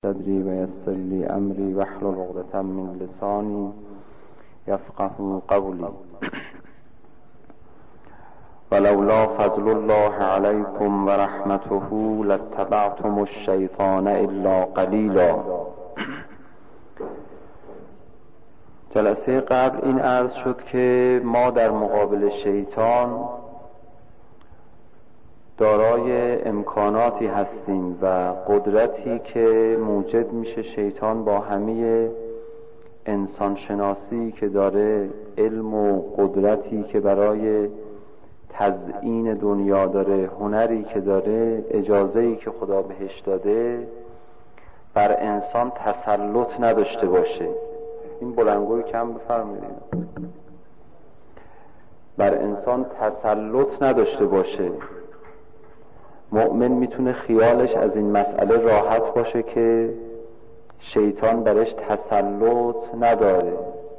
صدری و یسر لی امری واحلل عقدة من لسانی یفقهوا قولی. ولولا فضل الله علیکم و رحمته لاتبعتم الشیطان الا قلیلا. جلسه قبل این عرض شد که ما در مقابل شیطان دارای امکاناتی هستیم و قدرتی که موجب میشه شیطان با همه انسان شناسی که داره، علم و قدرتی که برای تزیین دنیا داره، هنری که داره، اجازه‌ای که خدا بهش داده، بر انسان تسلط نداشته باشه. این بلندگوی کم بفرمایید. بر انسان تسلط نداشته باشه. مؤمن میتونه خیالش از این مسئله راحت باشه که شیطان برش تسلط نداره.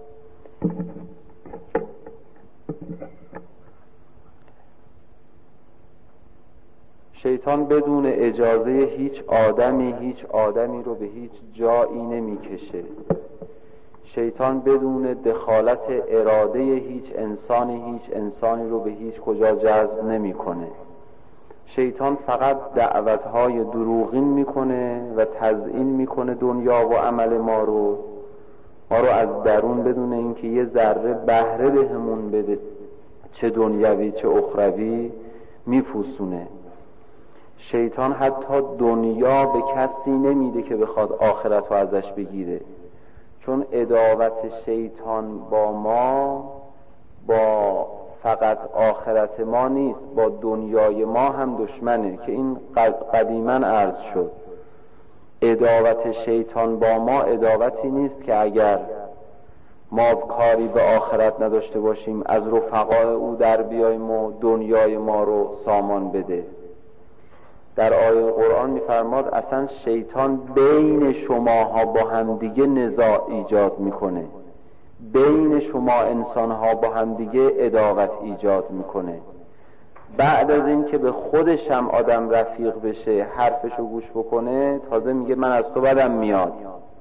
شیطان بدون اجازه هیچ آدمی رو به هیچ جایی نمیکشه. شیطان بدون دخالت اراده هیچ انسانی رو به هیچ کجا جذب نمیکنه. شیطان فقط دعوتهای دروغین میکنه و تزیین میکنه دنیا و عمل ما رو از درون بدون اینکه یه ذره بهره بهمون بده، چه دنیوی چه اخروی، میپوسونه. شیطان حتی دنیا به کسی نمیده که بخواد آخرت رو ازش بگیره، چون عداوت شیطان با ما با فقط آخرت ما نیست، با دنیای ما هم دشمنه که این قدیما عرض شد. عداوت شیطان با ما عداوتی نیست که اگر ما کاری به آخرت نداشته باشیم از رفقای او در بیاییم و دنیای ما رو سامان بده. در آیه قرآن می‌فرماد اصلا شیطان بین شماها با همدیگه نزاع ایجاد میکنه، بین شما انسانها با همدیگه عداوت ایجاد میکنه. بعد از این که به خودش هم آدم رفیق بشه، حرفشو گوش بکنه، تازه میگه من از تو بدم میاد.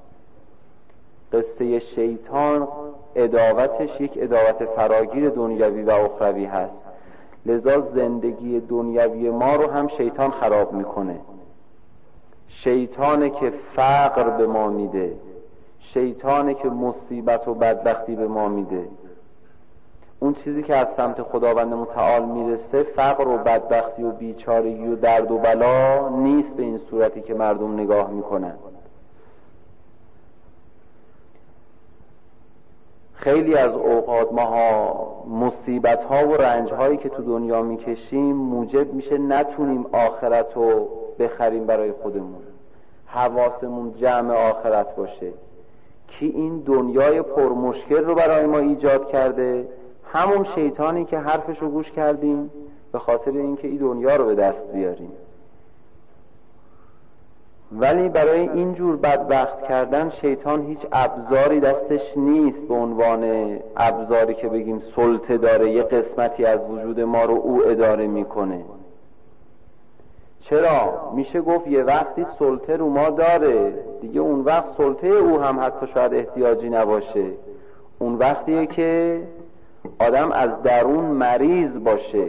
قصه شیطان عداوتش یک عداوت فراگیر دنیوی و اخروی هست. لذا زندگی دنیوی ما رو هم شیطان خراب میکنه. شیطانه که فقر به ما میده، شیطانه که مصیبت و بدبختی به ما میده. اون چیزی که از سمت خداوند متعال میرسه فقر و بدبختی و بیچارگی و درد و بلا نیست به این صورتی که مردم نگاه میکنن. خیلی از اوقات ماها مصیبت ها و رنج هایی که تو دنیا میکشیم موجب میشه نتونیم آخرت رو بخریم برای خودمون، حواسمون جمع آخرت باشه. کی این دنیای پرمشکل رو برای ما ایجاد کرده؟ همون شیطانی که حرفش رو گوش کردیم به خاطر اینکه این دنیا رو به دست بیاریم. ولی برای اینجور بدبخت کردن شیطان هیچ ابزاری دستش نیست به عنوان ابزاری که بگیم سلطه داره، یه قسمتی از وجود ما رو او اداره میکنه. چرا؟ میشه گفت یه وقتی سلطه رو ما داره دیگه، اون وقت سلطه او هم حتی شاید احتیاجی نباشه. اون وقتیه که آدم از درون مریض باشه،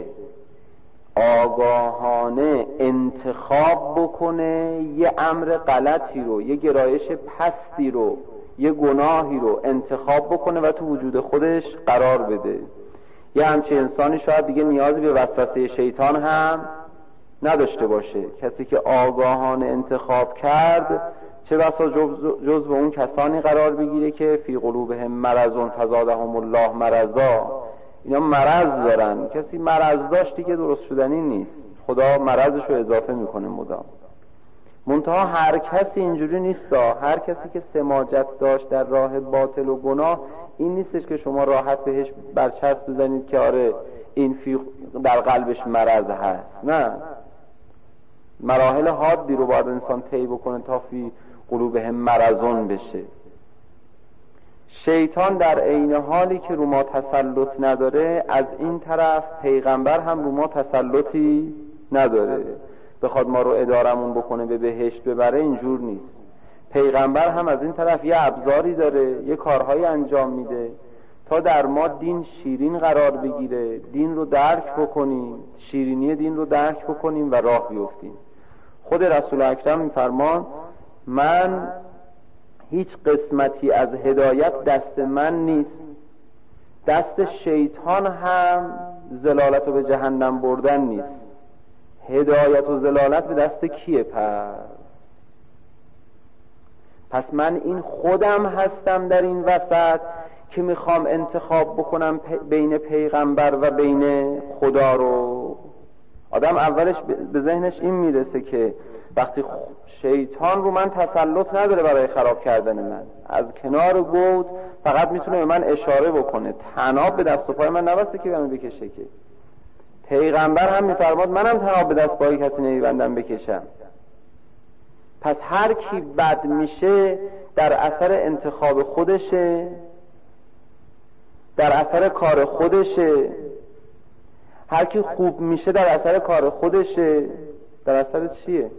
آگاهانه انتخاب بکنه یه امر غلطی رو، یه گرایش پستی رو، یه گناهی رو انتخاب بکنه و تو وجود خودش قرار بده. یه همچین انسانی شاید دیگه نیازی به وسوسه شیطان هم نداشته باشه. کسی که آگاهانه انتخاب کرد چه بسا جزو اون کسانی قرار بگیره که فی قلوبهم مرض فزادهم الله مرضا. اینا مرض دارن. کسی مرض داشتی که درست شدنی نیست، خدا مرضش رو اضافه میکنه مدام. منتها هر کسی اینجوری نیست. هر کسی که سماجت داشت در راه باطل و گناه، این نیستش که شما راحت بهش برچسب بزنید که آره این در قلبش مرض هست. نه، مراحل حادی رو باید انسان طی بکنه تا فی قلوبهم مرضون بشه. شیطان در عین حالی که رو ما تسلط نداره، از این طرف پیغمبر هم رو ما تسلطی نداره. بخواد ما رو ادارمون بکنه به بهشت ببره، اینجور نیست. پیغمبر هم از این طرف یه ابزاری داره، یه کارهایی انجام میده تا در ما دین شیرین قرار بگیره، دین رو درک بکنیم، شیرینی دین رو درک بکنیم و راه بیفتیم. خود رسول اکرم میفرمان من هیچ قسمتی از هدایت دست من نیست، دست شیطان هم ضلالت رو به جهنم بردن نیست. هدایت و ضلالت به دست کیه؟ پس من این خودم هستم در این وسط که میخوام انتخاب بکنم بین پیغمبر و بین خدا رو. آدم اولش به ذهنش این میرسه که وقتی شیطان رو من تسلط نداره برای خراب کردن من، از کنار بود فقط میتونه به من اشاره بکنه، طناب به دست و پای من نبسته که منو بکشه. که پیغمبر هم میفرماد منم طناب به دست پای کسی نمیبندم بکشم. پس هر کی بد میشه در اثر انتخاب خودشه، در اثر کار خودشه. هر کی خوب میشه در اثر کار خودشه. در اثر چیه؟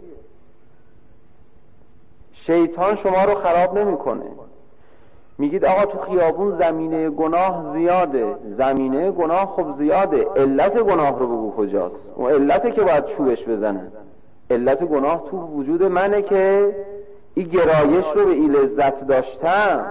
شیطان شما رو خراب نمیکنه. میگید آقا تو خیابون زمینه گناه زیاده. زمینه گناه خب زیاده، علت گناه رو بگو کجاست؟ اون علته که باید چوبش بزنن. علت گناه تو وجود منه که این گرایش رو به این لذت داشتم.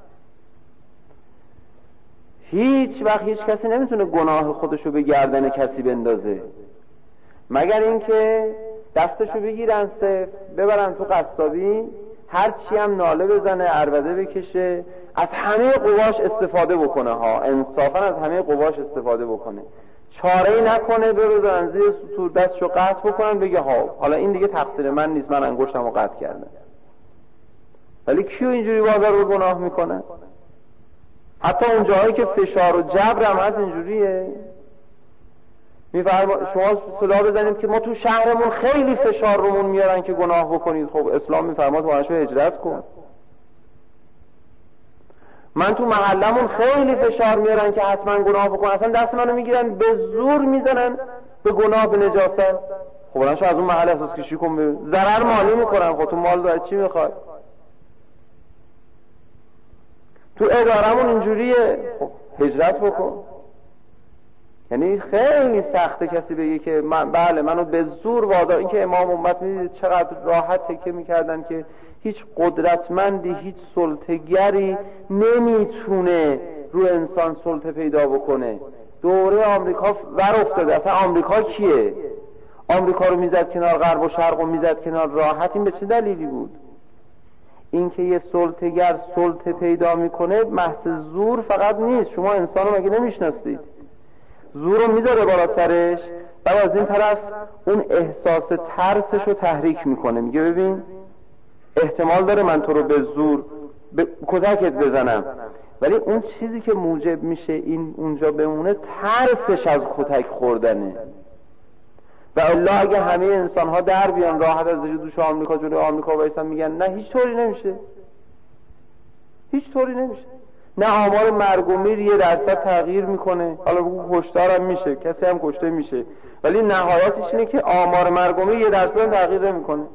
هیچ وقت هیچ کسی نمیتونه گناه خودشو به گردن کسی بندازه، مگر اینکه دستشو بگیرن صفر ببرن تو قصابی، هر چی هم ناله بزنه، عربده بکشه، از همه قواش استفاده بکنه ها، انصافا از همه قواش استفاده بکنه، چاره‌ای نکنه بردارن زیر سطور دستشو قطع بکنن بگه ها حالا این دیگه تقصیر من نیست، من انگشتمو قطع کردم. ولی کیو اینجوری بازار رو گناه میکنه؟ حتی اون جاهایی که فشار و جبر هم هست اینجوریه. شما صلاح بزنید که ما تو شهرمون خیلی فشار رومون میارن که گناه بکنید. خب اسلام میفرماد ماشو هجرت کن. من تو محلمون خیلی فشار میارن که حتما گناه بکن، اصلا دست منو میگیرن به زور میزنن به گناه، به نجاست. خب الان از اون محل احساس کشی کن، به ضرر مالی میکنن. خب تو مال داره چی میخوای؟ تو ادارمون اینجوریه. خب هجرت بکن. یعنی خیلی سخته کسی بگه که بله منو به زور وادار. این که امام امت میدید چقدر راحت تکه میکردن که هیچ قدرتمندی، هیچ سلطه‌گری نمیتونه رو انسان سلطه پیدا بکنه. دوره آمریکا ور افتاده. اصلا آمریکا کیه؟ آمریکا رو میزد کنار غرب و شرق و میزد کنار راحت. این به چه دلیلی بود؟ این که یه سلطه‌گر سلطه پیدا میکنه محض زور فقط نیست. شما انسان رو مگه نمیشناسید؟ زور رو میذاره بالا سرش، بعد از این طرف اون احساس ترسش رو تحریک میکنه، میگه ببین احتمال داره من تو رو به زور کتکت بزنم، ولی اون چیزی که موجب میشه این اونجا بمونه ترسش از کتک خوردنه. و الا اگه همه انسان ها در بیان راحت از زیر دوش آمریکا جلوی آمریکا وایسن میگن نه هیچ طوری نمیشه، هیچ طوری نمیشه. نه آمار مرگ و میر 1% تغییر میکنه. حالا بگو کشتارم میشه، کسی هم کشته میشه، ولی نهایتش اینه که آمار مرگ و میر 1% تغییر نمیکنه.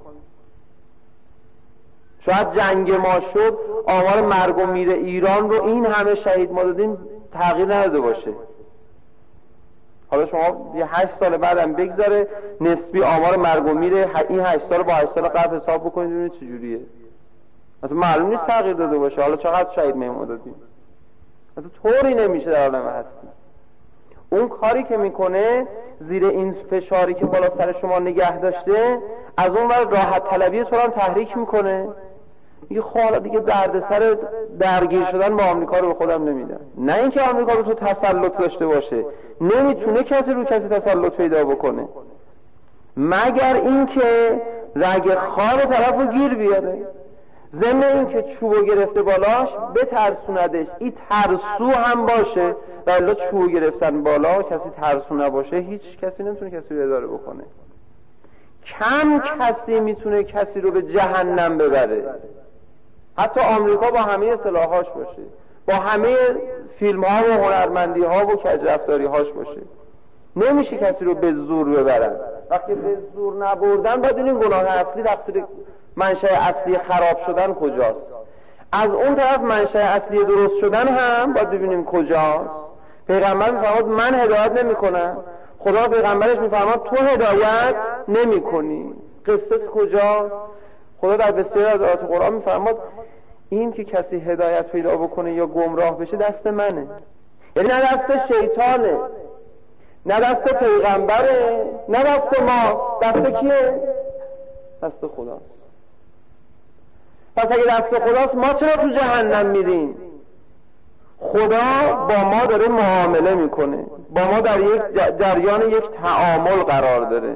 شاید جنگ ما شد آمار مرگ و میر ایران رو این همه شهید ما دادیم تغییر نداده باشه. حالا شما یه 8 سال بعدم بگذاره نسبی آمار مرگ و میر این 8 سال با 8 سال قبل حساب بکنید ببینید چجوریه. مثلا معلوم نیست تغییر داده باشه. حالا چقدر شهید ما دادیم؟ مثلا طوری نمیشه در عالم هستی. اون کاری که میکنه زیر این فشاری که بالا سر شما نگه داشته، از اون ور راحت طلبی تو هم تحریک میکنه. میگه خب حالا دیگه دردسر درگیر شدن با آمریکا رو به خودم نمیدم. نه اینکه آمریکا رو تو تسلط داشته باشه، نمیتونه کسی رو کسی تسلط پیدا بکنه مگر اینکه رگ خواب طرفو گیر بیاره. ضمن این که چوبو گرفته بالاش بترسوندش، این ترسو هم باشه، ولی چوبو گرفتن بالا کسی ترسو نباشه هیچ کسی نمیتونه کسی رو اداره بکنه. کم کسی میتونه کسی رو به جهنم ببره، حتی آمریکا با همه سلاحاش باشه، با همه فیلم ها و هنرمندی ها و کجرفتاری هاش باشه، نمیشه کسی رو به زور ببرن. وقتی به زور نبردن باید این گناه اصلی تقصیر منشأ اصلی خراب شدن کجاست. از اون طرف منشأ اصلی درست شدن هم باید ببینیم کجاست. پیغمبر میفرماد من هدایت نمی‌کنم، خدا پیغمبرش میفرماد تو هدایت نمی‌کنی. قصه کجاست؟ خدا در بسیاری از آیات قرآن میفرماد این که کسی هدایت پیدا بکنه یا گمراه بشه دست منه. یعنی نه دست شیطانه، نه دست پیغمبره، نه دست ماست. دست کیه؟ دست خداست. پس اگه دست خداست ما چرا تو جهنم میریم؟ خدا با ما داره معامله میکنه، با ما در یک جریان یک تعامل قرار داره.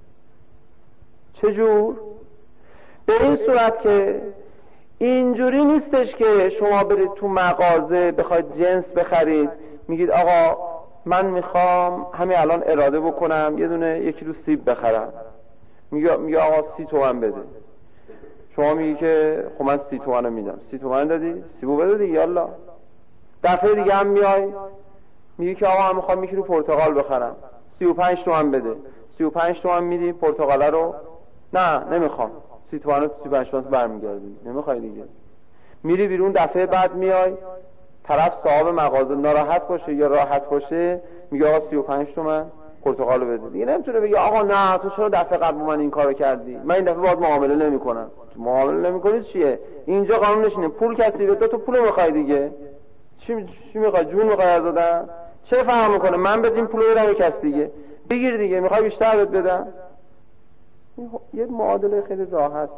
چجور؟ به این صورت که اینجوری نیستش که شما برید تو مغازه بخواید جنس بخرید، میگید آقا من میخوام همین الان اراده بکنم یه دونه 1 کیلو سیب بخرم. میگه آقا 30 تومن بده. شما میگی که خب من 30 تومن میدم. 30 تومن دادی؟ سیبو بده دیگه یالا. دفعه دیگه هم میای میگی که آقا من میخوام 1 کیلو پرتقال بخرم. 35 تومن بده. 35 تومن میدی پرتقاله رو؟ نه نمیخوام. 30 تومن رو 35 تومن برمیگردی. نمیخوای دیگه. میری بیرون، دفعه بعد میای طرف صاحب مغازه ناراحت باشه یا راحت باشه میگه آقا 35 تومن پرتقال بده. دیگه نمیتونه بگه آقا نه تو چرا دفعه قبل من این کارو کردی، من این دفعه باهات معامله نمیکنم. معامله نمیکنی چیه؟ اینجا قانونش اینه پول کسی بده تو پولو میخوای دیگه. چی میخوای؟ جون میخوای از دادن؟ چه فهم میکنه من بدیم پولو بدم کسی دیگه؟ بگیر دیگه. میخوای بیشتر بهت بدم؟ یه معادله خیلی راحت.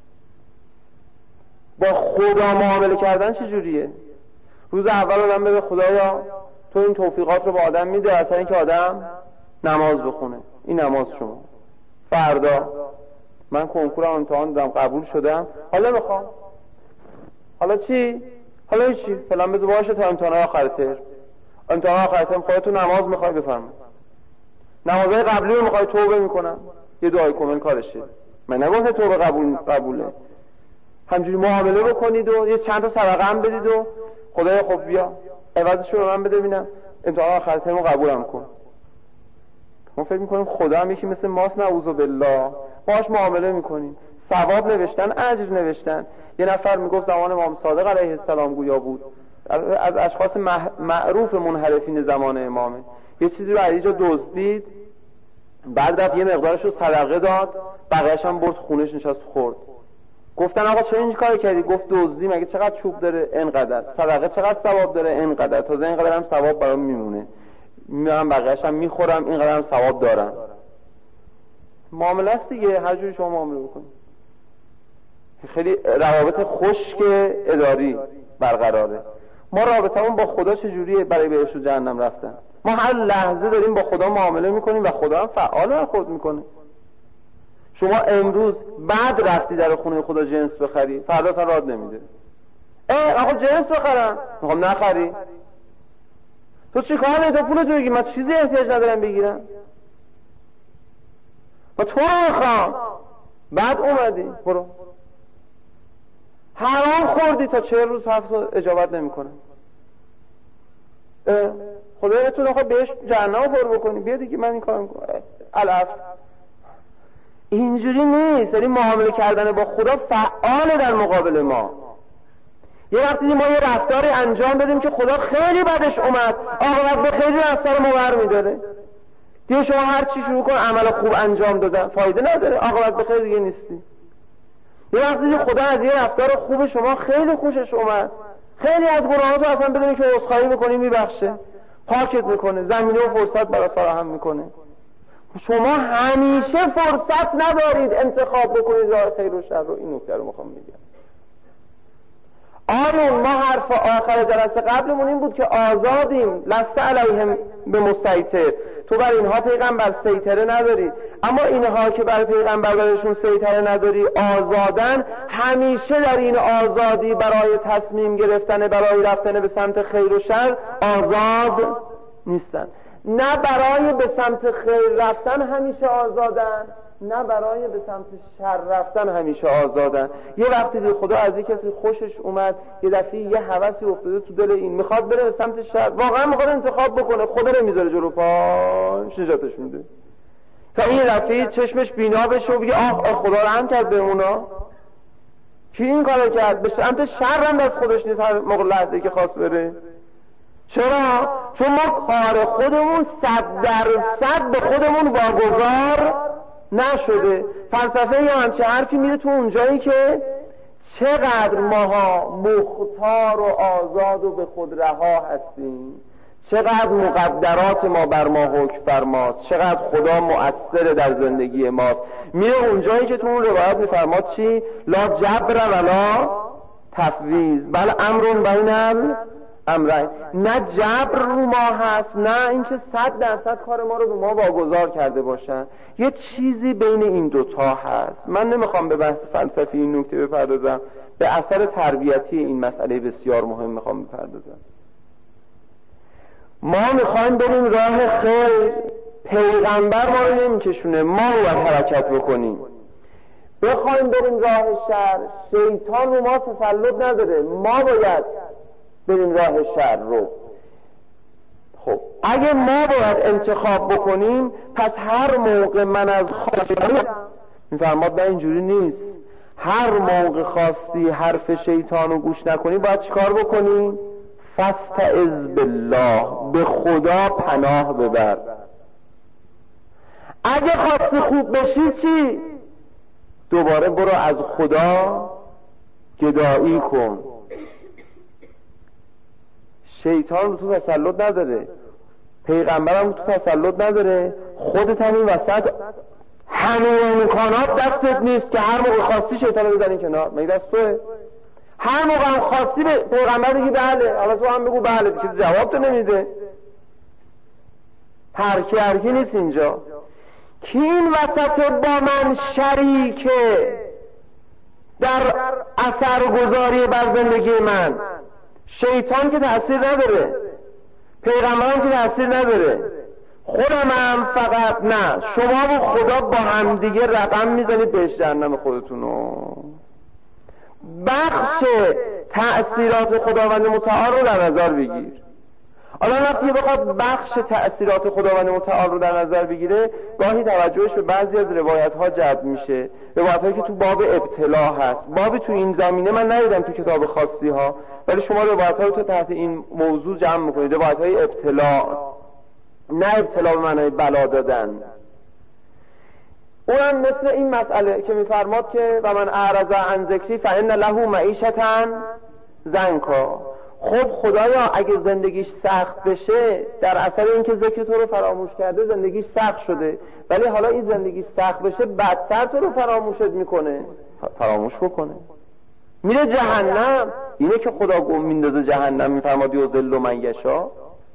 با خدا معامله کردن چه جوریه؟ روز اول آدم بگه خدایا تو این توفیقات رو به آدم میده، اصلا اینکه آدم نماز بخونه. این نماز شما. فردا من کنکورم امتحان دادم قبول شدم، حالا میخوام. حالا چی؟ حالا چی؟ فلان بذار باشه تا امتحان آخر ترم. امتحان آخر ترم خودت تو نماز میخوای بفرمایید. نمازهای قبلی رو میخوای توبه میکنم. یه دعای کامل کارشه. من نگفتم توبه قبوله. همجوری معامله بکنید و یه چند تا صدقه هم بدید و خدایا خب بیا عوضش رو من بده ببینم امتحان آخر ترم قبولم کن. ما فکر میکنیم خدا هم یکی مثل ماست، نعوذ بالله. باهاش معامله میکنیم. ثواب نوشتن، اجر نوشتن. یه نفر میگفت زمان امام صادق علیه السلام گویا بود، از اشخاص معروف منحرفین زمان امامه، یه چیزی رو علیجا دزدید، بعد رفت یه مقدارش رو صدقه داد، بقیه‌اش هم برد خونش نشست خورد. گفتن آقا چرا این کارو کردی؟ گفت دزدی مگه چقدر چوب داره؟ اینقدر. صدقه چقدر ثواب داره؟ اینقدر. تازه اینقدر هم ثواب برام میمونه، میارم بقیه‌اش هم میخورم، اینقدر هم ثواب دارم. معامله است دیگه، هر جوری شما معامله بکنید. خیلی روابط خشک اداری برقراره. ما رابطمون با خدا چجوریه برای بهشت و جهنم رفتن؟ ما هر لحظه داریم با خدا معامله میکنیم و خدا هم فعال برخورد میکنه. شما امروز بعد رفتی در خونه خدا جنس بخری، فردا اصلا راد نمیده. آقا جنس بخرم، میخوام نخری. تو چی کار میکنی؟ تو پولتو بگیر، من چیزی احتیاج ندارم بگیرم. من تو رو میخوام. بعد اومدی برو. حرام خوردی تا 40 روز هفت اجابت نمیکنه. خدای تو نخواد بهش جهنم پر بکنی، بیا دیگه من این کارو میکنم. العفو. اینجوری نیست. یعنی معامله کردن با خدا فعال در مقابل ما. یه وقتی ما یه رفتاری انجام بدیم که خدا خیلی بدش اومد، عاقبت به خیلی از سر ما برمی‌داره. دیگه شما هر چی شروع کن عمل خوب انجام دادن فایده نداره، عاقبت به خیر دیگه نیستی. یه وقتی خدا از یه رفتار خوب شما خیلی خوشش اومد، خیلی از گناهاتو اصلا بدونی که عذرخواهی بکنی میبخشه، پاکت میکنه، زمینه و فرصت برات فراهم میکنه. شما همیشه فرصت ندارید انتخاب بکنید راه خیر و شر رو. این نکته رو میخوام بگم. آمون ما حرف آخر جلسه قبلمون این بود که آزادیم، لست علیهم به مسیطر. تو بر اینها پیغمبر سیطره نداری، اما اینها که بر پیغمبر برشون سیطره نداری آزادن، همیشه در این آزادی برای تصمیم گرفتن، برای رفتن به سمت خیر و شر آزاد نیستن. نه برای به سمت خیر رفتن همیشه آزادن، نه برای به سمت شر رفتن همیشه آزادن. یه وقتی دید خدا از یک کسی خوشش اومد، یه دفعه یه هوسی افتاده تو دل این، میخواد بره به سمت شر، واقعا میخواد انتخاب بکنه، خدا نمیذاره جلو پاش، نجاتش میده. تا این دفعه چشمش بینا بشه و بگه آه خدا رحم کرد به اونا. کی این کارو کرد؟ به سمت شر هم دست خودش نیست هر موقع لحظه‌ای که خواست بره. چرا؟ چون ما کار خودمون 100% به خودمون واگذار نشده. فلسفه یا همچه حرفی میره تو اونجایی که چقدر ماها مختار و آزاد و به خود رها هستیم، چقدر مقدرات ما بر ما حکم فرماست، چقدر خدا مؤثر در زندگی ماست. میره اونجایی که تو اون روایت میفرماد چی؟ لا جبر ولا تفویض بل امرون بین الامرین. نه جبر رو ما هست، نه اینکه 100% کار ما رو به ما واگذار کرده باشن. یه چیزی بین این دوتا هست. من نمیخوام به بحث فلسفی این نکته بپردازم، به اثر تربیتی این مسئله بسیار مهم میخوام بپردازم. ما میخوایم بریم راه خیر، پیغمبر ما رو نمیکشونه، ما باید حرکت بکنیم. بخوایم بریم راه شر، شیطان رو ما تسلط نداره، ما باید بریم راه شر رو. خب اگه ما باید انتخاب بکنیم، پس هر موقع من از میفرماد نه اینجوری نیست. هر موقع خواستی حرف شیطان رو گوش نکنی، باید چیکار بکنی؟ فاستعذ بالله، به خدا پناه ببر. اگه خواستی خوب بشی چی؟ دوباره برو از خدا گدایی کن. شیطان رو تو تسلط نداره، پیغمبرم رو تو تسلط نداره، خودت هم این وسط همه امکانات دستت نیست که هر موقع خواستی شیطان رو بزنی کنار. مگه دست توه؟ هر موقع هم خواستی به پیغمبر بگی بله، حالا تو هم بگو بله، چیز جواب تو نمیده. هرکی نیست اینجا. کی این وسط با من شریکه در اثرگذاری بر زندگی من؟ شیطان که تأثیر نداره، پیغمبرم که تأثیر نداره، خودم هم فقط نه. شما و خدا با هم دیگه رقم میزنید بهش جهنم خودتونو. بخش تأثیرات خداوند متعال رو در نظر بگیر. حالا وقتی بخواد بخش تأثیرات خداوند متعال رو در نظر بگیره، گاهی توجهش به بعضی از روایت ها جلب میشه، روایت هایی که تو باب ابتلا هست. بابی تو این زمینه من ندیدم تو کتاب خاصی ها، ولی شما روایت های تو تحت این موضوع جمع میکنید، روایت های ابتلا، نه ابتلا به معنای بلا دادن. اونم مثل این مسئله که میفرماد که و من اعرض عن ذکری فإن له معیشة ضنکا. خب خدایا اگه زندگیش سخت بشه در اثر اینکه ذکر تو رو فراموش کرده زندگیش سخت شده، ولی حالا این زندگیش سخت بشه بدتر تو رو فراموشت میکنه، فراموش بکنه، میره جهنم. اینه که خدا گم میندازه جهنم، میفرماد یذل من یشاء.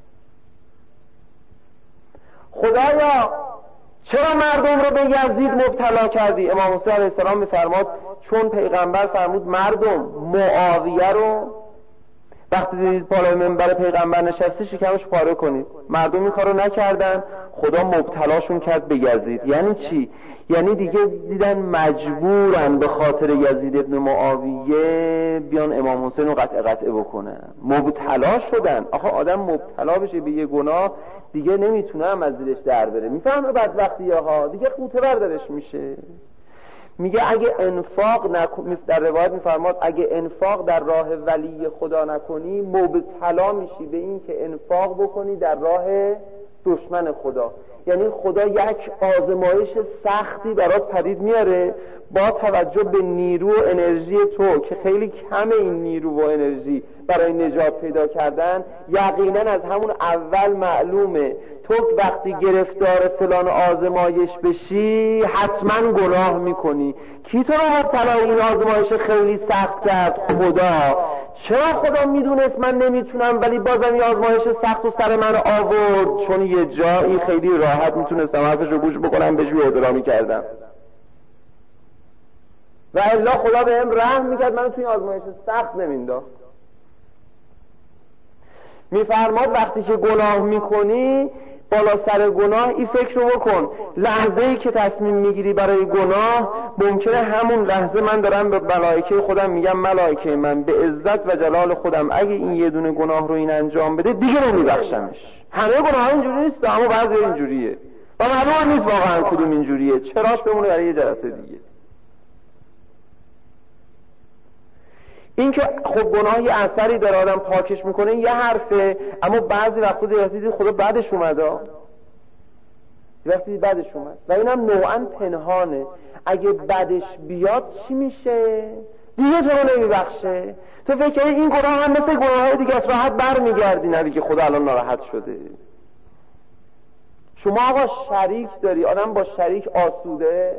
خدایا چرا مردم رو به یزید مبتلا کردی؟ امام حسین علیه السلام میفرماد چون پیغمبر فرمود مردم معاویه رو وقتی دیدید بالای منبر پیغمبر نشسته شکمش پاره کنید. مردم این کارو نکردن، خدا مبتلاشون کرد به یزید. یعنی چی؟ یعنی دیگه دیدن مجبورن به خاطر یزید ابن معاویه بیان امام حسین رو قطعه بکنن، مبتلا شدن. آخه آدم مبتلا بشه به یه گناه دیگه نمیتونه هم از زیرش در بره، میفهمه بدبختی ها دیگه قوطه بردارش میشه. میگه اگه انفاق در روایت میفرماد اگه انفاق در راه ولی خدا نکنی مبتلا میشی به این که انفاق بکنی در راه دشمن خدا. یعنی خدا یک آزمایش سختی برات پدید میاره با توجه به نیرو و انرژی تو که خیلی کم این نیرو و انرژی برای نجات پیدا کردن. یقینا از همون اول معلومه تو وقتی گرفتار فلان آزمایش بشی حتما گناه میکنی. کی تو رو مبتلا این آزمایش خیلی سخت کرد؟ خدا. چرا خدا میدونست من نمیتونم ولی بازم این آزمایش سخت و سر من آورد؟ چون یه جایی خیلی راحت میتونستم حرفش رو گوش بکنم بهش بی‌احترامی کردم و الا خدا بهم رحم میکرد منو توی آزمایش سخت نمینداخت. میفرماد وقتی که گناه میکنی بالا سر گناه این فکر رو بکن، لحظه ای که تصمیم میگیری برای گناه ممکنه همون لحظه من دارم به ملائکه خودم میگم ملائکه من به عزت و جلال خودم اگه این یه دونه گناه رو این انجام بده دیگه نمیبخشمش. همه گناه ها اینجوری نیست اما بعضی اینجوریه و معلوم نیست واقعا کدوم اینجوریه، چراش بمونه برای یه جلسه دیگه. این که خب گناه یه اثری داره آدم پاکش میکنه یه حرفه، اما بعضی وقتا دیدید خدا بعدش اومده، وقتی بعدش اومد و اینم نوعا پنهانه. اگه بعدش بیاد چی میشه؟ دیگه تو رو نمیبخشه. تو فکر کنی این گناه هم مثل گناههای دیگه است، راحت برمیگردی، نبی که خدا الان ناراحت شده. شما آقا شریک داری، آدم با شریک آسوده،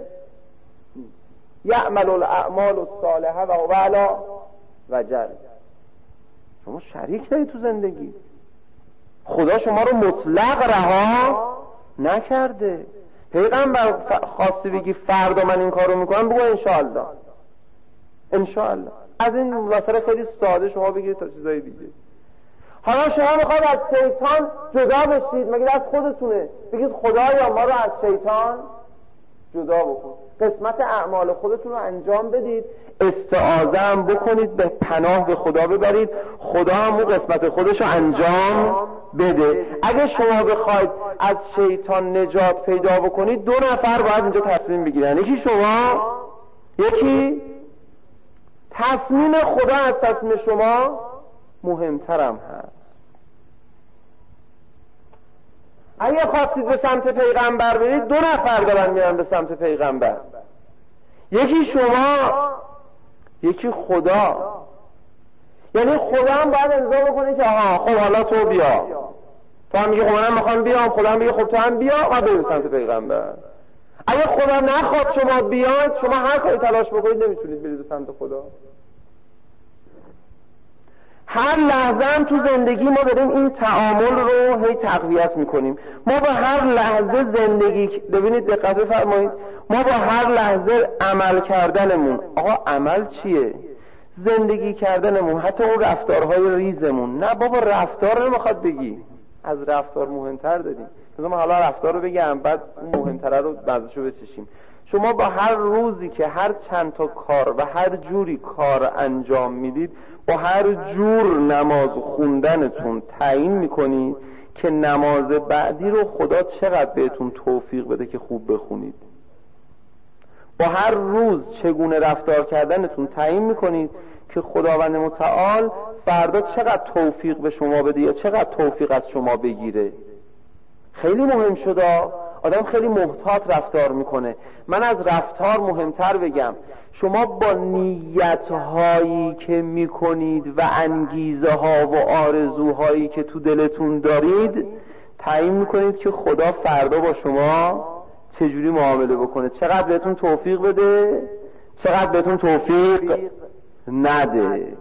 یعمل الاعمال الصالحه و هو علی وجل. شما شریک داری تو زندگی. خدا شما رو مطلق رها نکرده. پیغمبر خواستی بگی فردا من این کارو میکنم، بگو انشاءالله. انشاءالله. از این مسئله خیلی ساده شما بگیرید تا چیزای دیگه. حالا شما میخواد از شیطان جدا بشید، مگه از خودتونه؟ بگید خدایا ما رو از شیطان جدا بکن، قسمت اعمال خودتون رو انجام بدید، استعاذه هم بکنید، به پناه به خدا ببرید، خدا هم اون قسمت خودش رو انجام بده. اگه شما بخواید از شیطان نجات پیدا بکنید، 2 نفر باید اینجا تصمیم بگیرن، یکی شما، یکی تصمیم خدا از تصمیم شما مهمترم هست. اگه خواستید به سمت پیغمبر برید، 2 نفر دارن میرن به سمت پیغمبر، یکی شما، یکی خدا. یعنی خدا هم باید امضا بکنه که آها خب حالا تو بیا، تو هم میگه خب منم میخوام بیام، خدا هم میگه خب تو هم بیا و برید به سمت پیغمبر. اگه خدا نخواد شما بیاید، شما هر کاری تلاش بکنید نمیتونید برید به سمت خدا. هر لحظه هم تو زندگی ما داریم این تعامل رو هی تقویت میکنیم. ما با هر لحظه زندگی، ببینید دقت بفرمایید، ما با هر لحظه عمل کردنمون، آقا عمل چیه؟ زندگی کردنمون، حتی اون رفتارهای ریزمون. نه بابا رفتار رو میخواد بگی، از رفتار مهمتر داریم. مثلا حالا رفتار رو بگم بعد اون مهمتره رو بعضشو بچشیم. شما با هر روزی که هر چند تا کار و هر جوری کار انجام میدید، با هر جور نماز خوندنتون تعیین میکنید که نماز بعدی رو خدا چقدر بهتون توفیق بده که خوب بخونید. با هر روز چگونه رفتار کردنتون تعیین میکنید که خداوند متعال فردا چقدر توفیق به شما بده یا چقدر توفیق از شما بگیره. خیلی مهم شده. آدم خیلی محتاط رفتار میکنه. من از رفتار مهمتر بگم، شما با نیت‌هایی که میکنید و انگیزه ها و آرزوهایی که تو دلتون دارید تعیین میکنید که خدا فردا با شما چجوری معامله بکنه، چقدر بهتون توفیق بده، چقدر بهتون توفیق نده.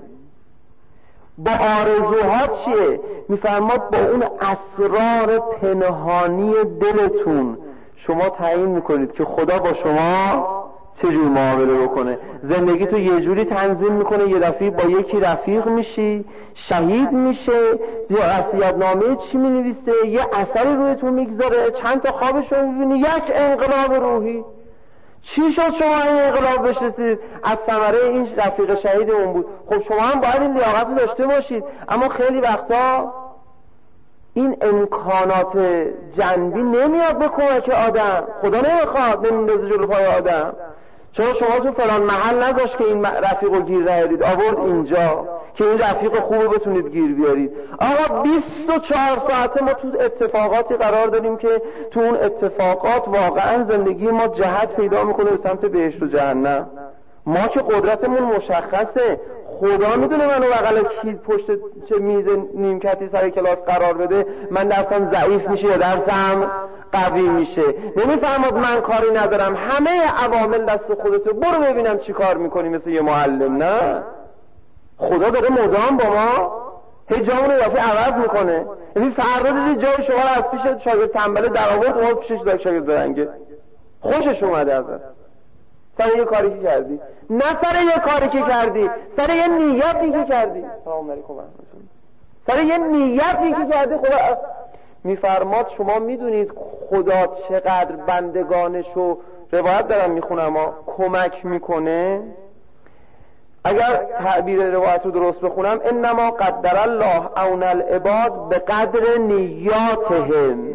با آرزوها چیه؟ میفرماد با اون اسرار پنهانی دلتون شما تعیین میکنید که خدا با شما چجور معامله بکنه. زندگی تو یه جوری تنظیم میکنه، یه دفعه با یکی رفیق میشی، شهید میشه، یا وصیت‌نامه چی مینویسه، یه اثری روی تو میگذاره، چند تا خوابش رو میبینی، یک انقلاب روحی. چی شد شما این انقلاب بهش رسیدید؟ از ثمره این رفیق شهید اون بود. خب شما هم باید این لیاقت رو داشته باشید، اما خیلی وقتا این امکانات جنبی نمیاد به کمک آدم. خدا نمیخواد، نمیندازه جلو پای آدم. چرا شما تو فلان محل نذاشت که این رفیق رو گیر نیارید، آورد اینجا که این رفیق خوب رو بتونید گیر بیارید. آقا 24 ساعته ما تو اتفاقاتی قرار داریم که تو اون اتفاقات واقعا زندگی ما جهت پیدا میکنه به سمت بهشت و جهنم. ما که قدرتمون مشخصه، خدا میدونه منو بغل کی پشت چه میز نیمکتی سر کلاس قرار بده، من درسم ضعیف میشه یا درسم قوی میشه. نمیفهمد من کاری ندارم، همه عوامل دست خودته، برو ببینم چی کار میکنی مثل یه معلم. نه، خدا داره مدام با ما هی جامون رو عوض میکنه. یعنی فردا دیدی جای شما رو از پیش شاگرد تنبله در آورد، ما پیشش داره شاگرد درنگه، خوشش اومده ازت. سر یه کاری که کردی، نه سر یه کاری که کردی، سر یه نیتی که کردی. سلام علیکم. سر یه نیتی که کردی خدا میفرماد. شما میدونید خدا چقدر بندگانشو، روایت دارم میخونم، کمک میکنه. اگر تعبیر روایت رو درست بخونم، انما قدر الله اون العباد به قدر نیاتهم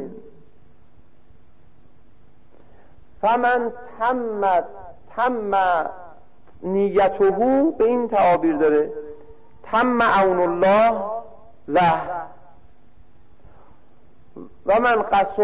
فمن تم نیته، به این تعابیر داره تم عون الله و من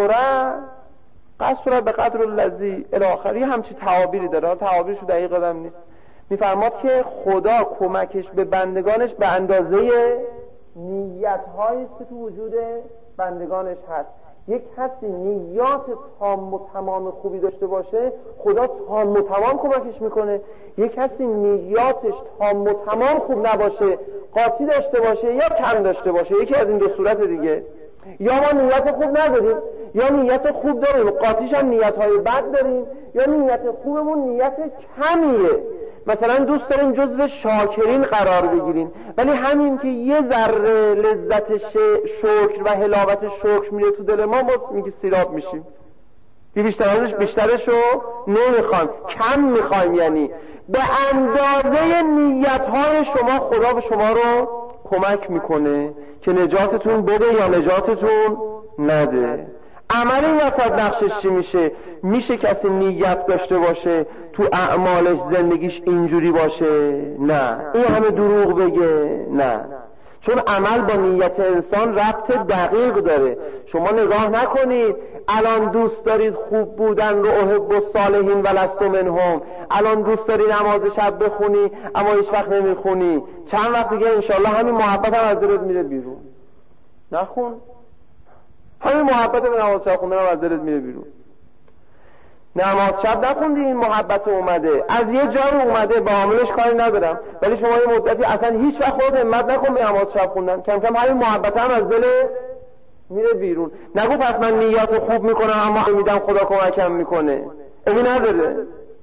قصر به قدر الذی الاخری. همچی تعابیری داره، تعابیرشو دقیق قدم نیست. میفرماد که خدا کمکش به بندگانش به اندازه نیت‌هایی که تو وجود بندگانش هست. یک کسی نیات تام و تمام خوبی داشته باشه، خدا تام و تمام کمکش میکنه. یک کسی نیاتش تام و تمام خوب نباشه، قاطی داشته باشه یا کم داشته باشه، یکی از این دو صورت دیگه، یا ما نیت خوب نداریم یا نیت خوب داریم، قاطیش هم نیت‌های بد داریم، یا نیت خوبمون نیت کمیه. مثلا دوست داریم جزو شاکرین قرار بگیریم، ولی همین که یه ذره لذت شکر و حلاوت شکر میره تو دل ما میگه سیراب میشیم، بیشترشو نمیخوایم، کم میخوایم. یعنی به اندازه نیت‌های شما خدا به شما رو کمک میکنه که نجاتتون بده یا نجاتتون نده. عمل این وسط نقشش چی میشه؟ میشه کسی نیت داشته باشه تو اعمالش زندگیش اینجوری باشه؟ نه. این همه دروغ بگه؟ نه. چون عمل با نیت انسان ربط دقیق داره. شما نگاه نکنید الان دوست دارید خوب بودن رو احب الصالحین ولست منهم، الان دوست داری نماز شب بخونی اما هیچ وقت نمیخونی، چند وقت دیگه انشالله همین محبت هم از دلت میره بیرون. نخون، همین محبت به نماز شب خوندن هم از دلت میره بیرون. نماز شب نخوندی، این محبت اومده از یه جایی اومده، با عاملش کاری ندارم، ولی شما یه مدتی اصلا هیچ وقت خودت همت نکن به نماز شب خوندن، کم کم همین محبت هم از دل میره بیرون. نگو پس من نیت خوب میکنم اما میدم خدا کمکم میکنه، این نداره.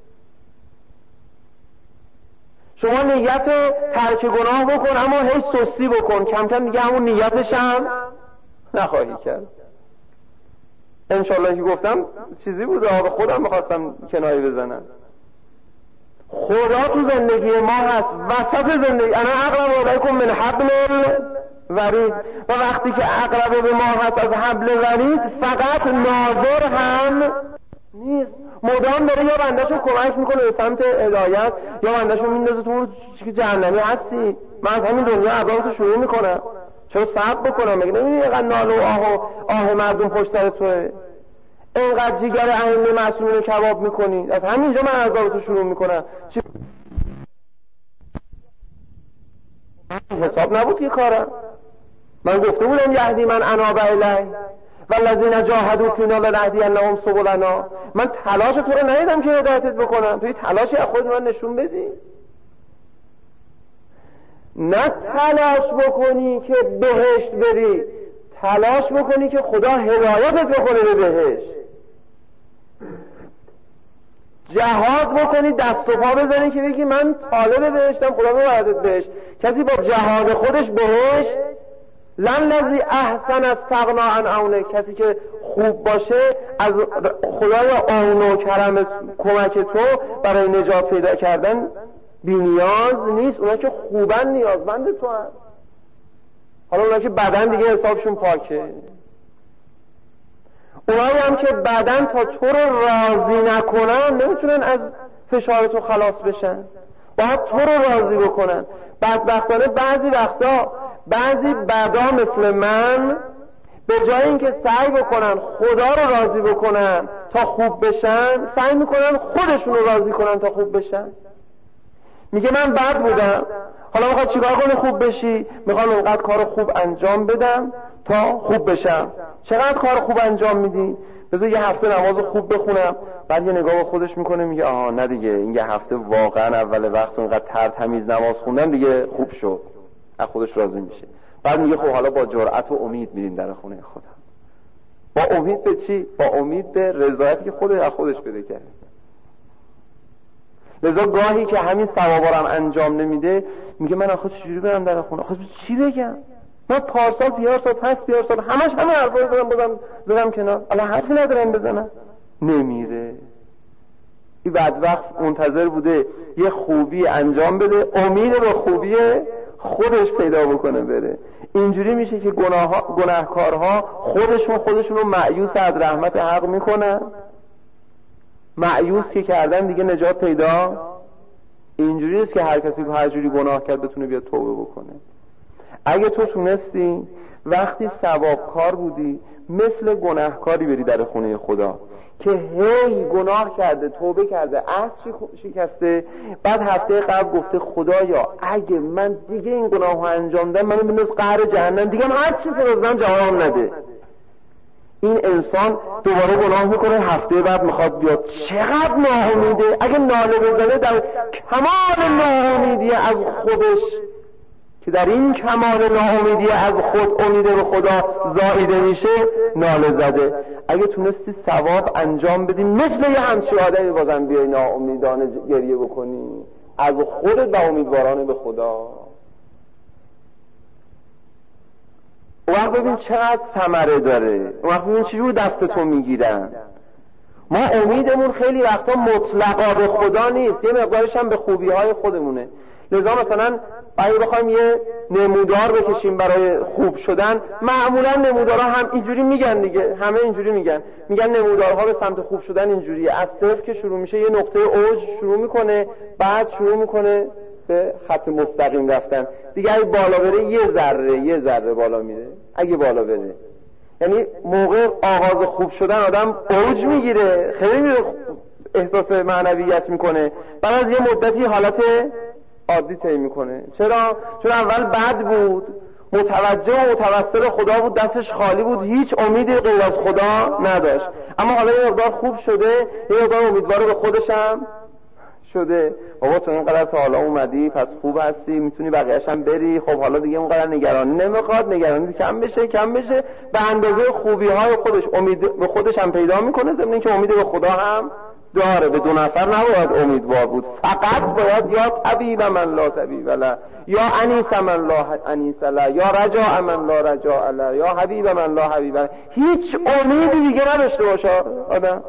شما نیت ترک گناه بکن اما هیچ سستی بکن، کم کم دیگه همون نیتش هم نخواهی کرد. انشالله که گفتم چیزی بوده، به خودم میخواستم کنایه بزنم. خدا تو زندگی ما هست، وسط زندگی. انا اقرب الیکم من حبل الورید، و وقتی که اقرب به ما هست از حبل ورید فقط ناظر هم نیست، مدام داره یا بنده‌شو کمک میکنه به سمت هدایت یا بنده‌شو میندازه تو اون که جهنمی هستی. من از همین دنیا عذابتو شروع میکنم، چرا صبر بکنم؟ مگه نمی‌بینی اینقدر ناله و آه مردم پشت سر توئه؟ اینقدر جیگر ائمه معصومین رو کباب میکنی، از همینجا من عذابتو شروع میکنم. حساب نبود که کارم. من گفته بودم یهدی من اناب الیه والذین جاهدوا فینا لنهدینهم سبلنا. من تلاش تو رو ندیدم که هدایتت بکنم، توی تلاشی از خود من نشون بدی. نه تلاش بکنی که بهشت بری، تلاش بکنی که خدا هدایتت بکنه به بهشت. جهاد بکنی، دست و پا بزنی که بگی من طالب بهشتم، خدا ببردت بهشت. کسی با جهاد خودش بهشت لن لذی احسن استغنا عن عونه، کسی که خوب باشه از خدای عون و کرم کمک تو برای نجات پیدا کردن بی نیاز نیست. اونا که خوبن نیازمند تو هست. حالا اونا که بدن دیگه حسابشون پاکه. اونایی هم که بدن تا تو رو راضی نکنن نمیتونن از فشار تو خلاص بشن، باید تو رو راضی بکنن. بدبختانه بعضی وقتا بعضی بدا مثل من به جای اینکه سعی بکنن خدا رو راضی بکنن تا خوب بشن، سعی میکنن خودشون رو راضی کنن تا خوب بشن. میگه من بد بودم، حالا میخواد چیکار کنی خوب بشی؟ میخوام اینقدر کار خوب انجام بدم تا خوب بشم. چقدر کار خوب انجام میدی؟ بذار یه هفته نماز خوب بخونم. بعد یه نگاه به خودش میکنه میگه آها نه دیگه، این یه هفته واقعا اول وقت اونقدر تمیز نماز خوندم دیگه خوب شد، از خودش راضی میشه. بعد میگه خب حالا با جرأت و امید میریم در خونه خودم. با امید به چی؟ با امید به رضایتی که خودش از خودش بده کرد. لذا گاهی که همین ثوابارم انجام نمیده میگه من آخه چجوری برم در خونه؟ آخه چی بگم؟ من پارسال پیارسال پس پیارسال همش همه حرفا رو زدم کنار، الان حرفی ندارم بزنم. نمیره. این بدبخت منتظر بوده یه خوبی انجام بده، امید به خوبی خودش پیدا بکنه بره. اینجوری میشه که گناهکارها خودشون رو مأیوس از رحمت حق میکنن. مأیوس که کردن دیگه نجات پیدا اینجوری است که هر کسی که هر جوری گناه کرد بتونه بیاد توبه بکنه. اگه تو تونستی وقتی ثوابکار بودی مثل گناهکاری بری در خونه خدا که هی گناه کرده، توبه کرده، عهد شکسته، بعد هفته قبل گفته خدایا اگه من دیگه این گناهو انجام دادم منو بنداز قعر جهنم، دیگه هر چیزی بزنم جواب نده. این انسان دوباره گناه میکنه، هفته بعد میخواد بیاد، چقدر ناامیده. اگه ناله بزنه در کمال ناامیدی از خودش که در این کمال ناامیدی از خود امیده به خدا زاییده میشه، ناله زده. اگه تونستی ثواب انجام بدی مثل یه همچی آدمی بازم بیای ناامیدانه گریه بکنی از خودت و امیدوارانه به خدا، اون وقت ببین چقدر ثمره داره، اون وقت ببین چجور دستتو میگیرن. ما امیدمون خیلی وقتا مطلقا به خدا نیست، یه مقدارش هم به خوبی های خودمونه. لذا مثلا اگه بخوایم یه نمودار بکشیم برای خوب شدن، معمولا نمودارها هم اینجوری میگن دیگه، همه اینجوری میگن نمودارها به سمت خوب شدن اینجوریه. از صفر که شروع میشه یه نقطه اوج شروع میکنه، بعد شروع میکنه به خط مستقیم رفتن دیگه. اگه بالا بره یه ذره بالا میره، اگه بالا بره. یعنی موقع آغاز خوب شدن آدم اوج میگیره، خیلی احساس معنویت میکنه، بعد از یه مدتی حالت عادی طی میکنه. چرا؟ چون اول بد بود، متوجه و متوسل خدا بود، دستش خالی بود، هیچ امیدی غیر از خدا نداشت. اما حالا یه مقدار خوب شده، یه مقدار امیدوار به خودش هم شده. بابا تو اینقدر تا حالا اومدی پس خوب هستی، میتونی بقیه‌اش هم بری. خب حالا دیگه اونقدر نگرانی نمیخواد، نگرانی کم بشه. به اندازه خوبی های خودش امید به خودش هم پیدا میکنه، ضمن اینکه امید به خدا هم داره. به دو نفر نباید امیدوار بود، فقط باید یا طبیب من لا طبیب له، یا انیس من لا انیس له، یا رجاء من لا رجاء له، یا حبیب من لا حبیب له. هیچ امیدی دیگه نداشته باشه آدم.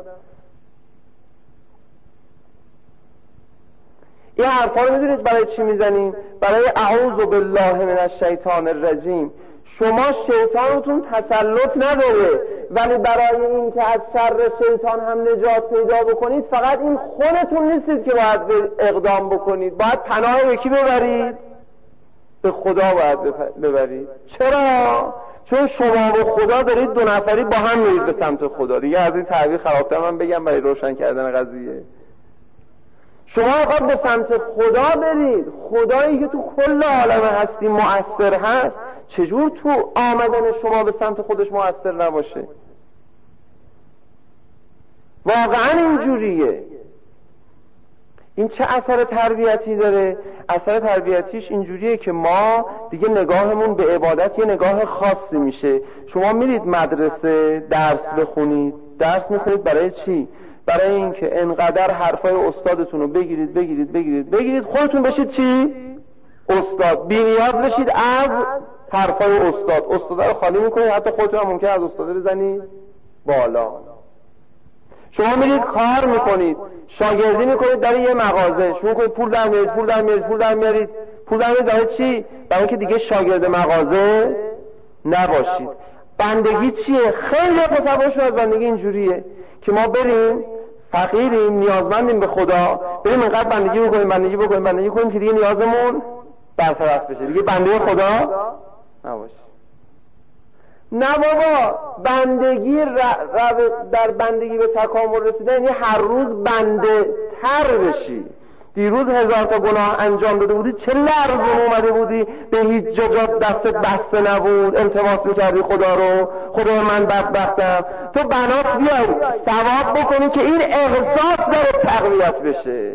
این حرفا رو میدونید برای چی میزنیم؟ برای اعوذ بالله من الشیطان الرجیم. شما شیطانتون تسلط نداره، ولی برای این که از شر شیطان هم نجات پیدا بکنید فقط این خودتون نیستید که باید اقدام بکنید، باید پناه به کی ببرید؟ به خدا باید ببرید. چرا؟ چون شما و خدا دارید دو نفری با هم میرید به سمت خدا. دیگه از این تعبیر خرابتر من بگم برای روشن کردن قضیه. شما باید به سمت خدا برید، خدایی که تو کل عالم هستی مؤثر هست. چجور تو آمدن شما به سمت خودش مؤثر نباشه؟ واقعا اینجوریه. این چه اثر تربیتی داره؟ اثر تربیتیش اینجوریه که ما دیگه نگاهمون به عبادت یه نگاه خاصی میشه. شما میرید مدرسه درس بخونید، درس میخونید برای چی؟ برای اینکه انقدر حرفای استادتون رو بگیرید خودتون بشید چی؟ استاد. بی نیاز بشید از حرفای استاد رو خالی میکنید، حتی خودتون هم ممکن از استاد بزنید بالا. شما میرید کار میکنید، شاگردی میکنید در یه مغازه، شما کنید پول در میارید برای چی؟ برای اینکه دیگه شاگرد مغازه نباشید. بندگی چیه؟ خیلی تصورشون از بندگی اینجوریه که ما بریم فقیریم، نیازمندیم به خدا، بریم اینقدر بندگی بکنیم که دیگه نیازمون برطرف بشه، دیگه بنده خدا نباشه. نه بابا، بندگی در بندگی به تکامل رسیدن یعنی هر روز بنده تر بشی. دیروز 1000 تا گناه انجام داده بودی، چه لرزون اومده بودی، به هیچ جا دستت بسته نبود، التماس میکردی خدا رو، خدا من بدبختم. تو بنات بیای ثواب بکنی که این احساس داره تقویت بشه،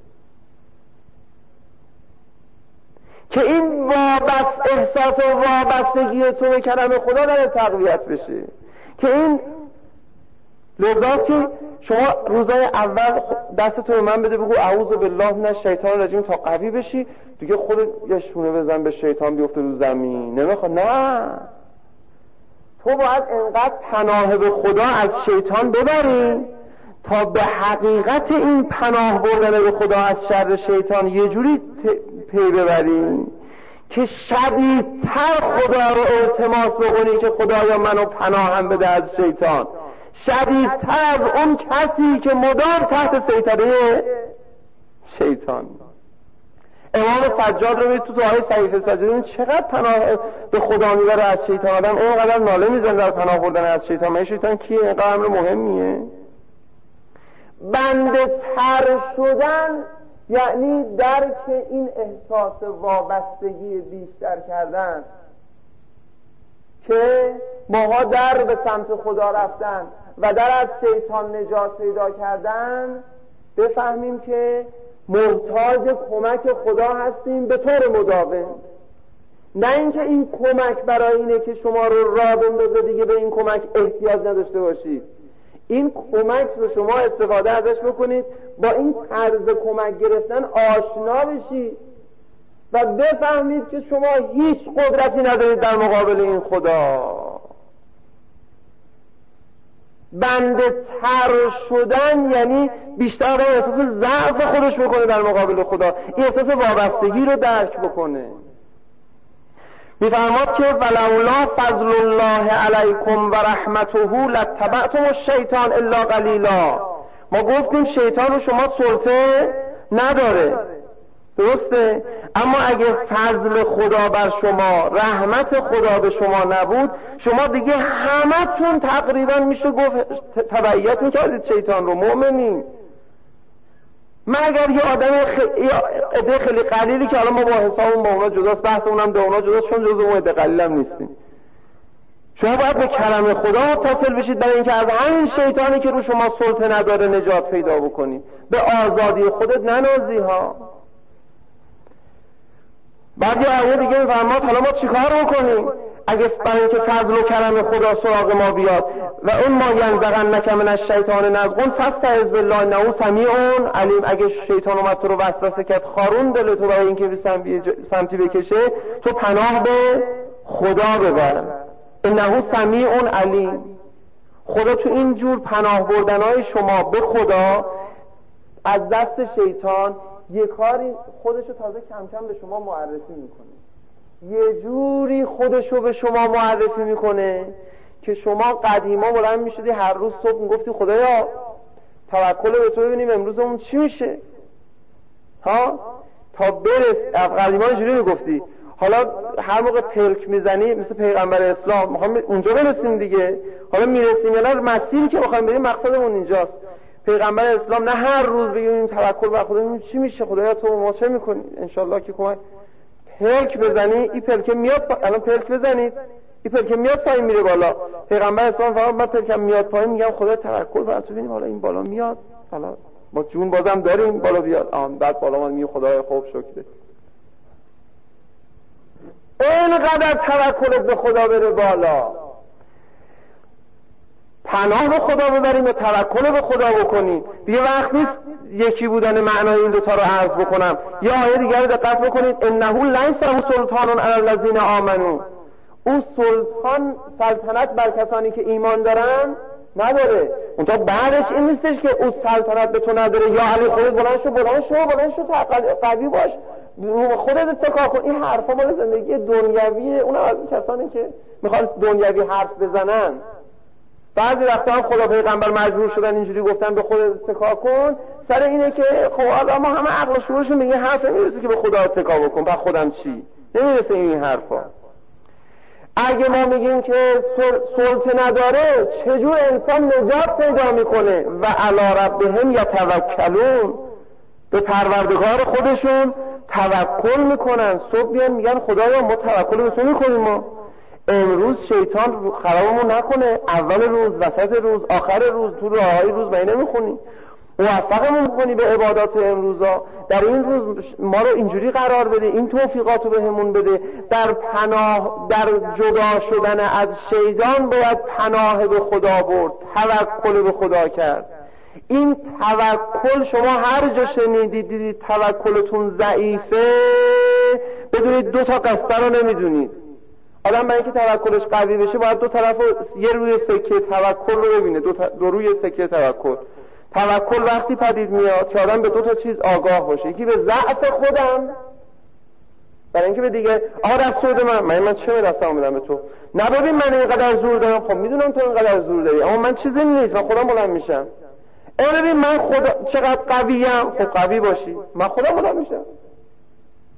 که این احساس و وابستگی تو به کلام خدا داره تقویت بشه، که این لذاست که شما روزای اول دستتو به من بده، بگو اعوذ بالله من الشیطان الرجیم تا قوی بشی، دیگه خودت یه شونه بزن به شیطان بیفته رو زمین. نمیخواد، نه، تو باید انقدر پناه به خدا از شیطان ببری تا به حقیقت این پناه بردن به خدا از شر شیطان یه جوری پی ببری که شدیدتر خدا رو التماس بکنی که خدایا منو پناهم بده از شیطان، شدیدتر از اون کسی که مدام تحت سیطره شیطان. امام سجاد رو تو دعای صحیفه سجاد چقدر پناه به خدا میبره از شیطان. آدم اونقدر ناله میزنه در پناه بردن از شیطان. من شیطان کیه؟ اینقدر امر مهمیه؟ بنده تر شدن یعنی درک این احساس وابستگی بیشتر کردن که ماها در به سمت خدا رفتن و در از شیطان نجات پیدا کردن، بفهمیم که محتاج کمک خدا هستیم به طور مداوم. نه اینکه این کمک برای اینه که شما رو راه بندازه دیگه به این کمک احتیاج نداشته باشید. این کمک رو شما استفاده ازش بکنید، با این طرز کمک گرفتن آشنا بشید و بفهمید که شما هیچ قدرتی ندارید در مقابل این خدا. بنده تر شدن یعنی بیشتر باید احساس ضعف خودش بکنه در مقابل خدا، این احساس وابستگی رو درک بکنه. میفرماد که ولولا فضل الله علیکم و رحمته لاتبعتم الشیطان الا قلیلا. ما گفتیم شیطان رو شما سلطه نداره، درسته؟ اما اگه فضل خدا بر شما، رحمت خدا به شما نبود، شما دیگه همتون تقریبا میشه گفت تبعیت میکردید شیطان رو. مؤمنین مگر یه آدم عده خیلی قلیلی که الان ما با حسابمون با اونا جداست، بحث اونم به اونا جداست، چون جزو اون عده قلیل هم نیستیم. شما باید به کرم خدا متصل بشید برای اینکه از همین شیطانی که رو شما سلطه نداره نجات پیدا بکنید. به آزادی خودت ننازی ها. بعد یه آیه دیگه میفرماد حالا ما چیکار بکنیم اگه برای اینکه فضل و کرم خدا سراغ ما بیاد و اون ما ینزغنک من الشیطان نزغ فاستعذ بالله انه سمیع علیم. اگه شیطان اومد تو رو وسوسه کرد، خارون دل تو برای اینکه به سمتی بکشه، تو پناه به خدا ببر. انه سمیع علیم. خدا تو این جور پناه بردنهای شما به خدا از دست شیطان یه کاری خودشو تازه کم کم به شما معرفی میکنه، یه جوری خودشو به شما معرفی میکنه که شما قدیما بلند میشدی هر روز صبح میگفتی خدایا توکل به تو ببینیم امروزمون چی میشه ها، تا برس. قدیما اینجوری میگفتی. حالا هر موقع پلک میزنی مثل پیغمبر اسلام میخوام اونجا برسیم دیگه، حالا میرسیم یا نه، مسیری که میخوایم بریم مقصدمون اینجاست. پیغمبر اسلام نه هر روز بگیم توکل بر خدا ببینیم چی میشه، خدایا تو ما چه میکنی انشالله که کمک. پلک بزنی این پلک میاد الان پلک بزنید این پلک میاد پایین میره بالا. پیغمبر اسلام فرمود من پلکم میاد پایین میگم خدا توکل بر تو ببینیم حالا این بالا میاد، حالا ما جون بازم داریم بالا بیاد. بعد بالا ما میگه خدایا خوب شکر. اینقدر توکلت به خدا بره بالا، پناه به خدا ببریم و توکل به خدا بکنیم. دیگه وقت نیست یکی بودن معنای این دوتا رو عرض بکنم. یه آیه دیگر رو دقت بکنید. انه لیس له سلطان علی الذین آمنوا. او سلطنت بر کسانی که ایمان دارن نداره. اون تا بعدش این نیستش که او سلطنت به تو نداره یا علی خودت بلند شو قوی باش خودت اتکا کن. این حرفا مال زندگی دنیویه، اونم از کسانی که میخوان دنیوی حرف بزنن. بعضی وقتا هم خدا پیغمبر مجبور شدن اینجوری گفتن به خودت اتکا کن، سر اینه که خب اما همه عقل شعورشون میگه حرف نمیرسه که به خدا اتکا بکن، بعد خودم چی؟ نمیرسه این حرفا. اگه ما میگیم که سلطه نداره، چجور انسان نجات پیدا میکنه؟ و علی ربهم یتوکلون. به پروردگار خودشون توکل میکنن. صبح بیان میگن خدایا ما توکل به تو میکنیم، ما امروز شیطان خرابمون نکنه، اول روز، وسط روز، آخر روز، تو راههای روز ما نمیخونی، موفقمون میکنی به عبادات امروزا. در این روز ما رو اینجوری قرار بده، این توفیقات رو بهمون بده. در پناه، در جدا شدن از شیطان باید پناه به خدا برد، توکل به خدا کرد. این توکل شما هر جا شنیدید دیدید توکلتون ضعیفه، بدونید دو تا قصه رو نمیدونید. آدم برای اینکه توکلش قوی بشه باید دو طرف یه روی سکه توکل رو ببینه، دو روی سکه توکل. توکل وقتی پدید میاد که آدم به دو تا چیز آگاه باشه، یکی به ضعف خودم برای اینکه به دیگه دست بده من چه دستم میدم به تو، نه ببین من اینقدر زور دارم، خب میدونم تو اینقدر زور داری اما من چیزی نیست، من خودم بلند میشم. ببین من خدا چقدر قویم، خب قوی باشی، من خودم بلند میشم.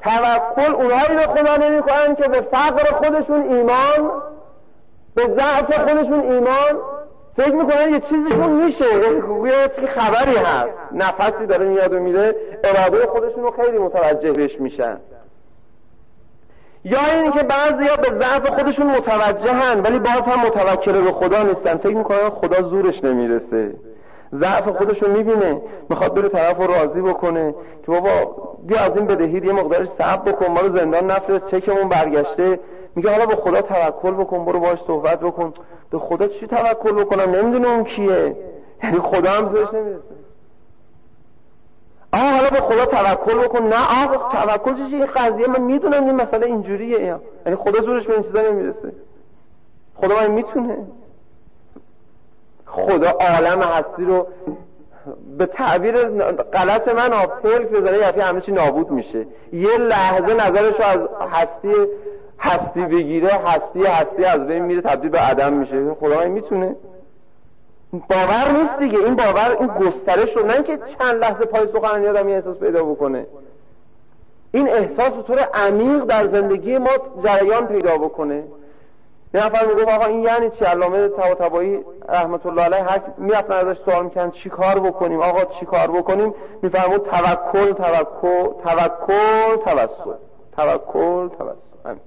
توکل اونهایی به خدا نمیکنن که به فقر خودشون ایمان، به ضعف خودشون ایمان فکر میکنن یه چیزشون میشه، یه خبری هست، نفسی داره میاد و میره، اراده خودشون رو خیلی متوجه بهش میشن. یا اینی که بعضیا به ضعف خودشون متوجهن ولی باز هم متوکل به خدا نیستن، فکر میکنن خدا زورش نمیرسه، ضعف خودشون میبینه میخواد بره طرف رو راضی بکنه که بابا بیا از این بدهی یه مقدارش صبر بکن، ما رو زندان نفرست، چکمون برگشته. میگه حالا به خدا توکل بکن، برو باهاش صحبت بکن. به خدا چی توکل بکنم؟ نمیدونه اون کیه، یعنی خدا هم زورش نمیرسه. حالا به خدا توکل بکن. نه توکل چیه؟ این قضیه من میدونم این مسئله اینجوریه، یعنی خدا زورش به این چیزا نمیرسه. خدا من میتونه. خدا عالم هستی رو به تعبیر غلط من پلک بزنه یعنی همه چی نابود میشه. یه لحظه نظرش رو از هستی بگیره، هستی از بین میره، تبدیل به عدم میشه. خدا من میتونه. باور نیست دیگه. این باور، این گسترش رو، نه اینکه چند لحظه پای سخنرانی آدم یه احساس پیدا بکنه، این احساس به طور عمیق در زندگی ما جریان پیدا بکنه. یه نفر میگفت آقا این یعنی چی؟ علامه طباطبایی رحمت الله علیه هر میرفتن ازش سوال میکنن چی کار بکنیم؟ آقا چی کار بکنیم؟ میفرمود توکل توسل.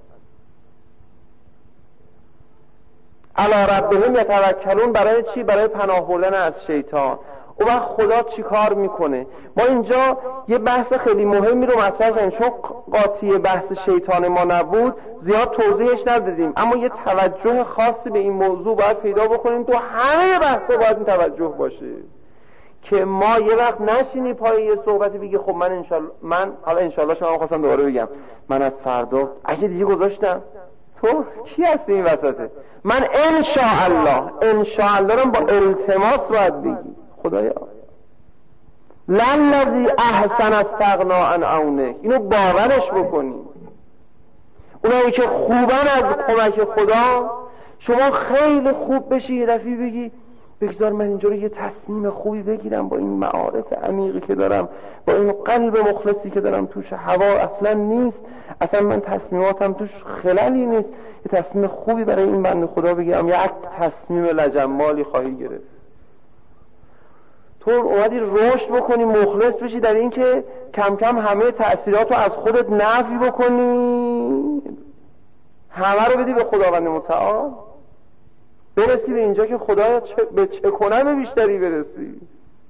علی ربهم یتوکلون. برای چی؟ برای پناه بردن از شیطان. او وقت خدا چی کار میکنه؟ ما اینجا یه بحث خیلی مهمی رو مطرح کردیم، چون قاطی بحث شیطان ما نبود زیاد توضیحش ندادیم، اما یه توجه خاصی به این موضوع باید پیدا بکنیم. تو همه بحثا باید این توجه باشه که ما یه وقت نشینی پای یه صحبتی بگی خب من حالا انشالله شما خواستم دوباره بگم من از فردا اگه دیگه گذاشتم. تو کی هستی این وسطه؟ من انشاءالله رو با التماس باید بگی خدایا للذی احسن استغنا عن عونه. اینو باورش بکنی. اونایی که خوبن از کمک خدا، شما خیلی خوب بشی یه دفعه بگی بگذار من اینجا رو یه تصمیم خوبی بگیرم با این معارف عمیقی که دارم، با این قلب مخلصی که دارم توش هوا اصلا نیست، اصلا من تصمیماتم توش خللی نیست، یه تصمیم خوبی برای این بنده خدا بگیرم. یک تصمیم لجمالی خواهی گرفت. تو اومدی رشد بکنی، مخلص بشی در این که کم کم همه تأثیرات رو از خودت نفی بکنی، همه رو بدی به خداوند متعال، برسی به اینجا که خدایا به چه کنم بیشتری برسی.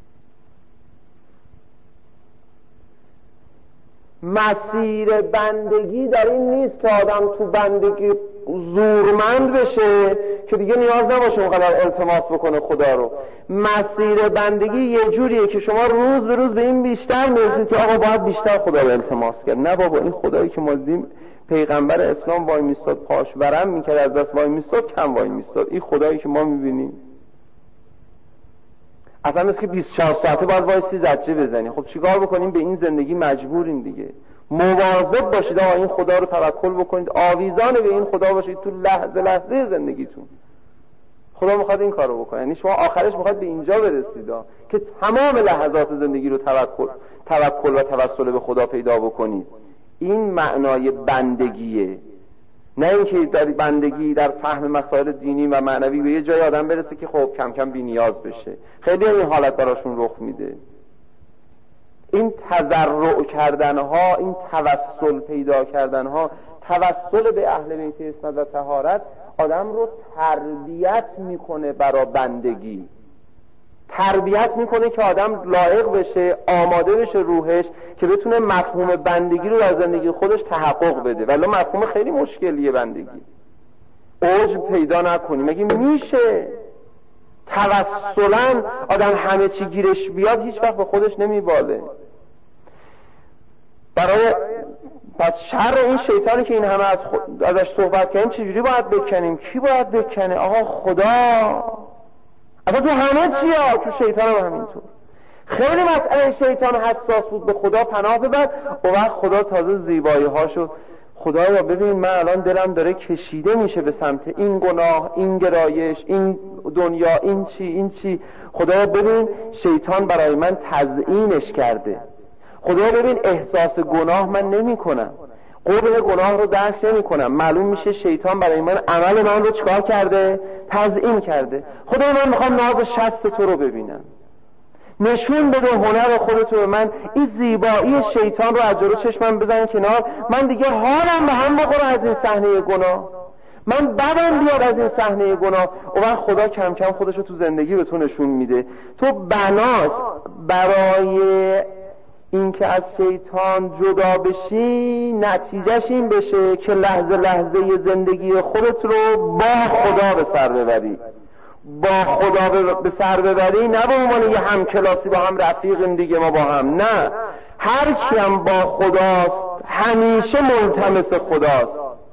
مسیر بندگی در این نیست که آدم تو بندگی زورمند بشه که دیگه نیاز نباشه اونقدر التماس بکنه خدا رو. مسیر بندگی یه جوریه که شما روز به روز به این بیشتر میرسید که آقا باید بیشتر خدا رو التماس کرد. نه بابا، این خدایی که ما دیدیم پیغمبر اسلام وای میستاد پاش ورم میکرد، از دست وای میستاد کم وای میستاد، این خدایی که ما میبینیم اصلا مثل که 24 ساعته باید وایسی زجه بزنی. خب چیکار بکنیم؟ به این زندگی مجبوریم دیگه. مواظب باشید آقا این خدا رو توکل بکنید، آویزان به این خدا باشید تو لحظه لحظه زندگیتون. خدا میخواد این کارو بکنه، یعنی شما آخرش میخواد به اینجا برسید که تمام لحظات زندگی رو توکل و توسل به خدا پیدا بکنید. این معنای بندگیه، نه اینکه در بندگی در فهم مسائل دینی و معنوی به یه جای آدم برسه که خب کم کم بی نیاز بشه. خیلی این حالت براشون رخ میده. این تضرع کردنها، این توسل پیدا کردنها، توسل به اهل بیت عصمت و طهارت آدم رو تربیت میکنه برای بندگی، تربیت میکنه که آدم لایق بشه، آماده بشه روحش که بتونه مفهوم بندگی رو در زندگی خودش تحقق بده. ولی مفهوم خیلی مشکلیه بندگی. اوج پیدا نکنی مگه میشه؟ توسلاً آدم همه چی گیرش بیاد هیچ وقت به خودش نمیباله. برای پس شر این شیطانی که این همه ازش صحبت کردیم چجوری باید بکنیم؟ کی باید بکنه؟ آقا خدا. اصلا تو همه چیا، تو شیطان هم همینطور. خیلی مسئله شیطان حساس بود، به خدا پناه ببر. و وقت خدا تازه زیبایی هاشو خدایا ببین من الان دلم داره کشیده میشه به سمت این گناه، این گرایش، این دنیا، این چی خدایا ببین شیطان برای من تزیینش کرده. خدا ببین احساس گناه من نمی کنم، قبح گناه رو درک نمی کنم. معلوم میشه شیطان برای من عمل من رو چکار کرده؟ تزیین کرده. خدا من میخوام ناز شست تو رو ببینم، نشون بده هنر خودت رو به من. این زیبایی شیطان رو از جلو چشمم بزن کنار، من دیگه حالم به هم بخوره از این صحنه گناه، من بدم بیاد از این صحنه گناه. و بعد خدا کم کم خودش رو تو زندگی به تو نشون میده. تو بناست برای این که از شیطان جدا بشی، نتیجهش این بشه که لحظه لحظه زندگی خودت رو با خدا به سر ببری. با خدا به سر ببری، نه به عنوان یه همکلاسی با هم رفیقیم دیگه ما با هم، نه، هر کیم با خداست همیشه ملتمس خداست.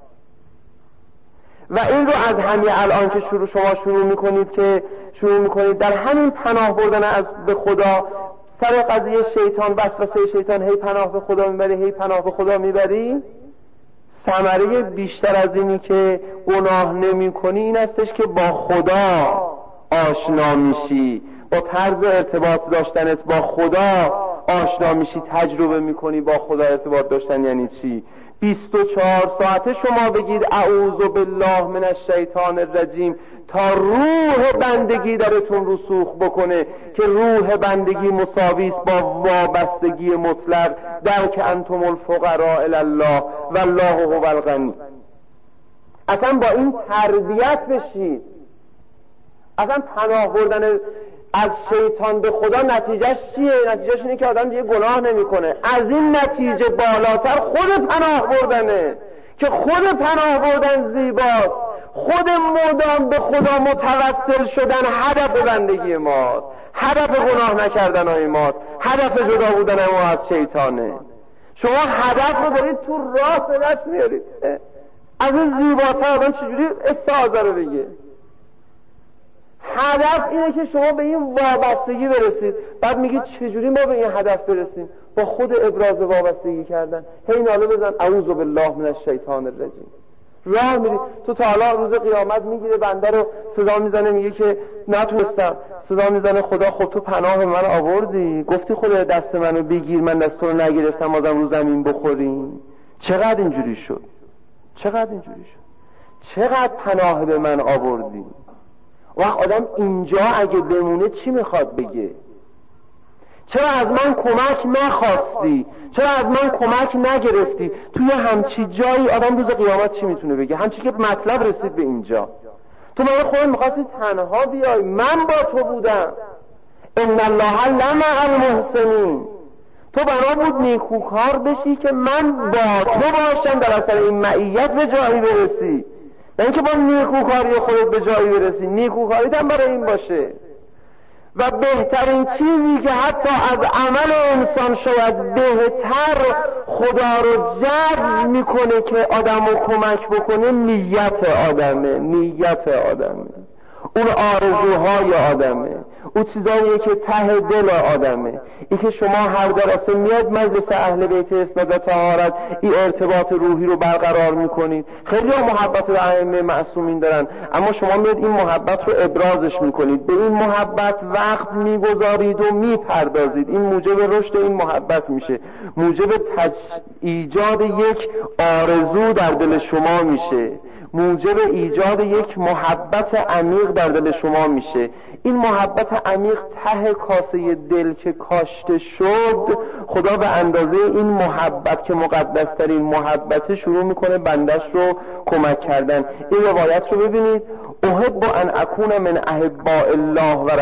و این رو از همین الان که شما شروع میکنید در همین پناه بردن از به خدا، سر قضیه شیطان، وسوسه شیطان، هی پناه به خدا میبری، ثمره بیشتر از اینی که گناه نمی کنی این استش که با خدا آشنا میشی، با طرز ارتباط داشتنت با خدا آشنا میشی، تجربه میکنی با خدا ارتباط داشتن یعنی چی. 24 ساعته شما بگید اعوذ بالله من الشیطان الرجیم تا روح بندگی درتون رسوخ بکنه، که روح بندگی مساوی است با وابستگی مطلق، در که انتم الفقراء الی الله والله هو الغنی. اصلا با این تربیت بشید. اصلا پناه بردن از شیطان به خدا نتیجهش چیه؟ نتیجهش اینه که آدم دیگه گناه نمیکنه. از این نتیجه بالاتر خود پناه بردنه، که خود پناه بردن زیباست. خود مدام به خدا متوسل شدن هدف بندگی ماست، هدف گناه نکردن های ماست، هدف جدا بودن ما از شیطانه. شما هدف رو دارید تو راه به دست میارید. از این زیباتر آدم چجوری استعاذه رو بگه؟ هدف اینه که شما به این وابستگی برسید. بعد میگید چجوری ما به این هدف برسیم؟ با خود ابراز وابستگی کردن. هی ناله بزن اعوذ بالله من الشیطان الرجیم. راه میری تو تا حالا روز قیامت میگیره بنده رو صدا میزنه، میگه که نتونستم، صدا میزنه خدا خب تو پناه من آوردی، گفتی خدا دست منو بگیر، من دست تو رو نگرفتم، بازم رو زمین بخوریم. چقدر اینجوری شد؟ چقدر پناه به من آوردی؟ وقت آدم اینجا اگه بمونه چی میخواد بگه؟ چرا از من کمک نخواستی؟ چرا از من کمک نگرفتی؟ توی همچی جایی آدم روز قیامت چی میتونه بگه؟ همچی که مطلب رسید به اینجا، تو من خودت میخواستی تنها بیای، من با تو بودم. ان الله لمع المحسنین. تو بنا بود نیکوکار بشی که من با تو باشم، در اثر این معیت به جایی برسی، نه اینکه با نیکوکاری خودت به جایی برسی. نیکوکاریت هم برای این باشه. و بهترین چیزی که حتی از عمل انسان شاید بهتر خدا رو جذب میکنه که آدم رو کمک بکنه، نیت آدمه، اون آرزوهای آدمه، اون چیزاییه که ته دل آدمه. این که شما هر درسته میاد مجلس اهل بیت اسمت و طهارت این ارتباط روحی رو برقرار میکنید. خیلی ها محبت به ائمه معصومین دارن، اما شما میاد این محبت رو ابرازش میکنید، به این محبت وقت میگذارید و میپردازید. این موجب رشد این محبت میشه، موجب ایجاد یک آرزو در دل شما میشه، موجب ایجاد یک محبت عمیق در دل شما میشه. این محبت عمیق ته کاسه دل که کاشته شد، خدا به اندازه این محبت که مقدسترین محبت شروع میکنه بندش رو کمک کردن. این روایت رو ببینید، احب ان اکون من احباء الله و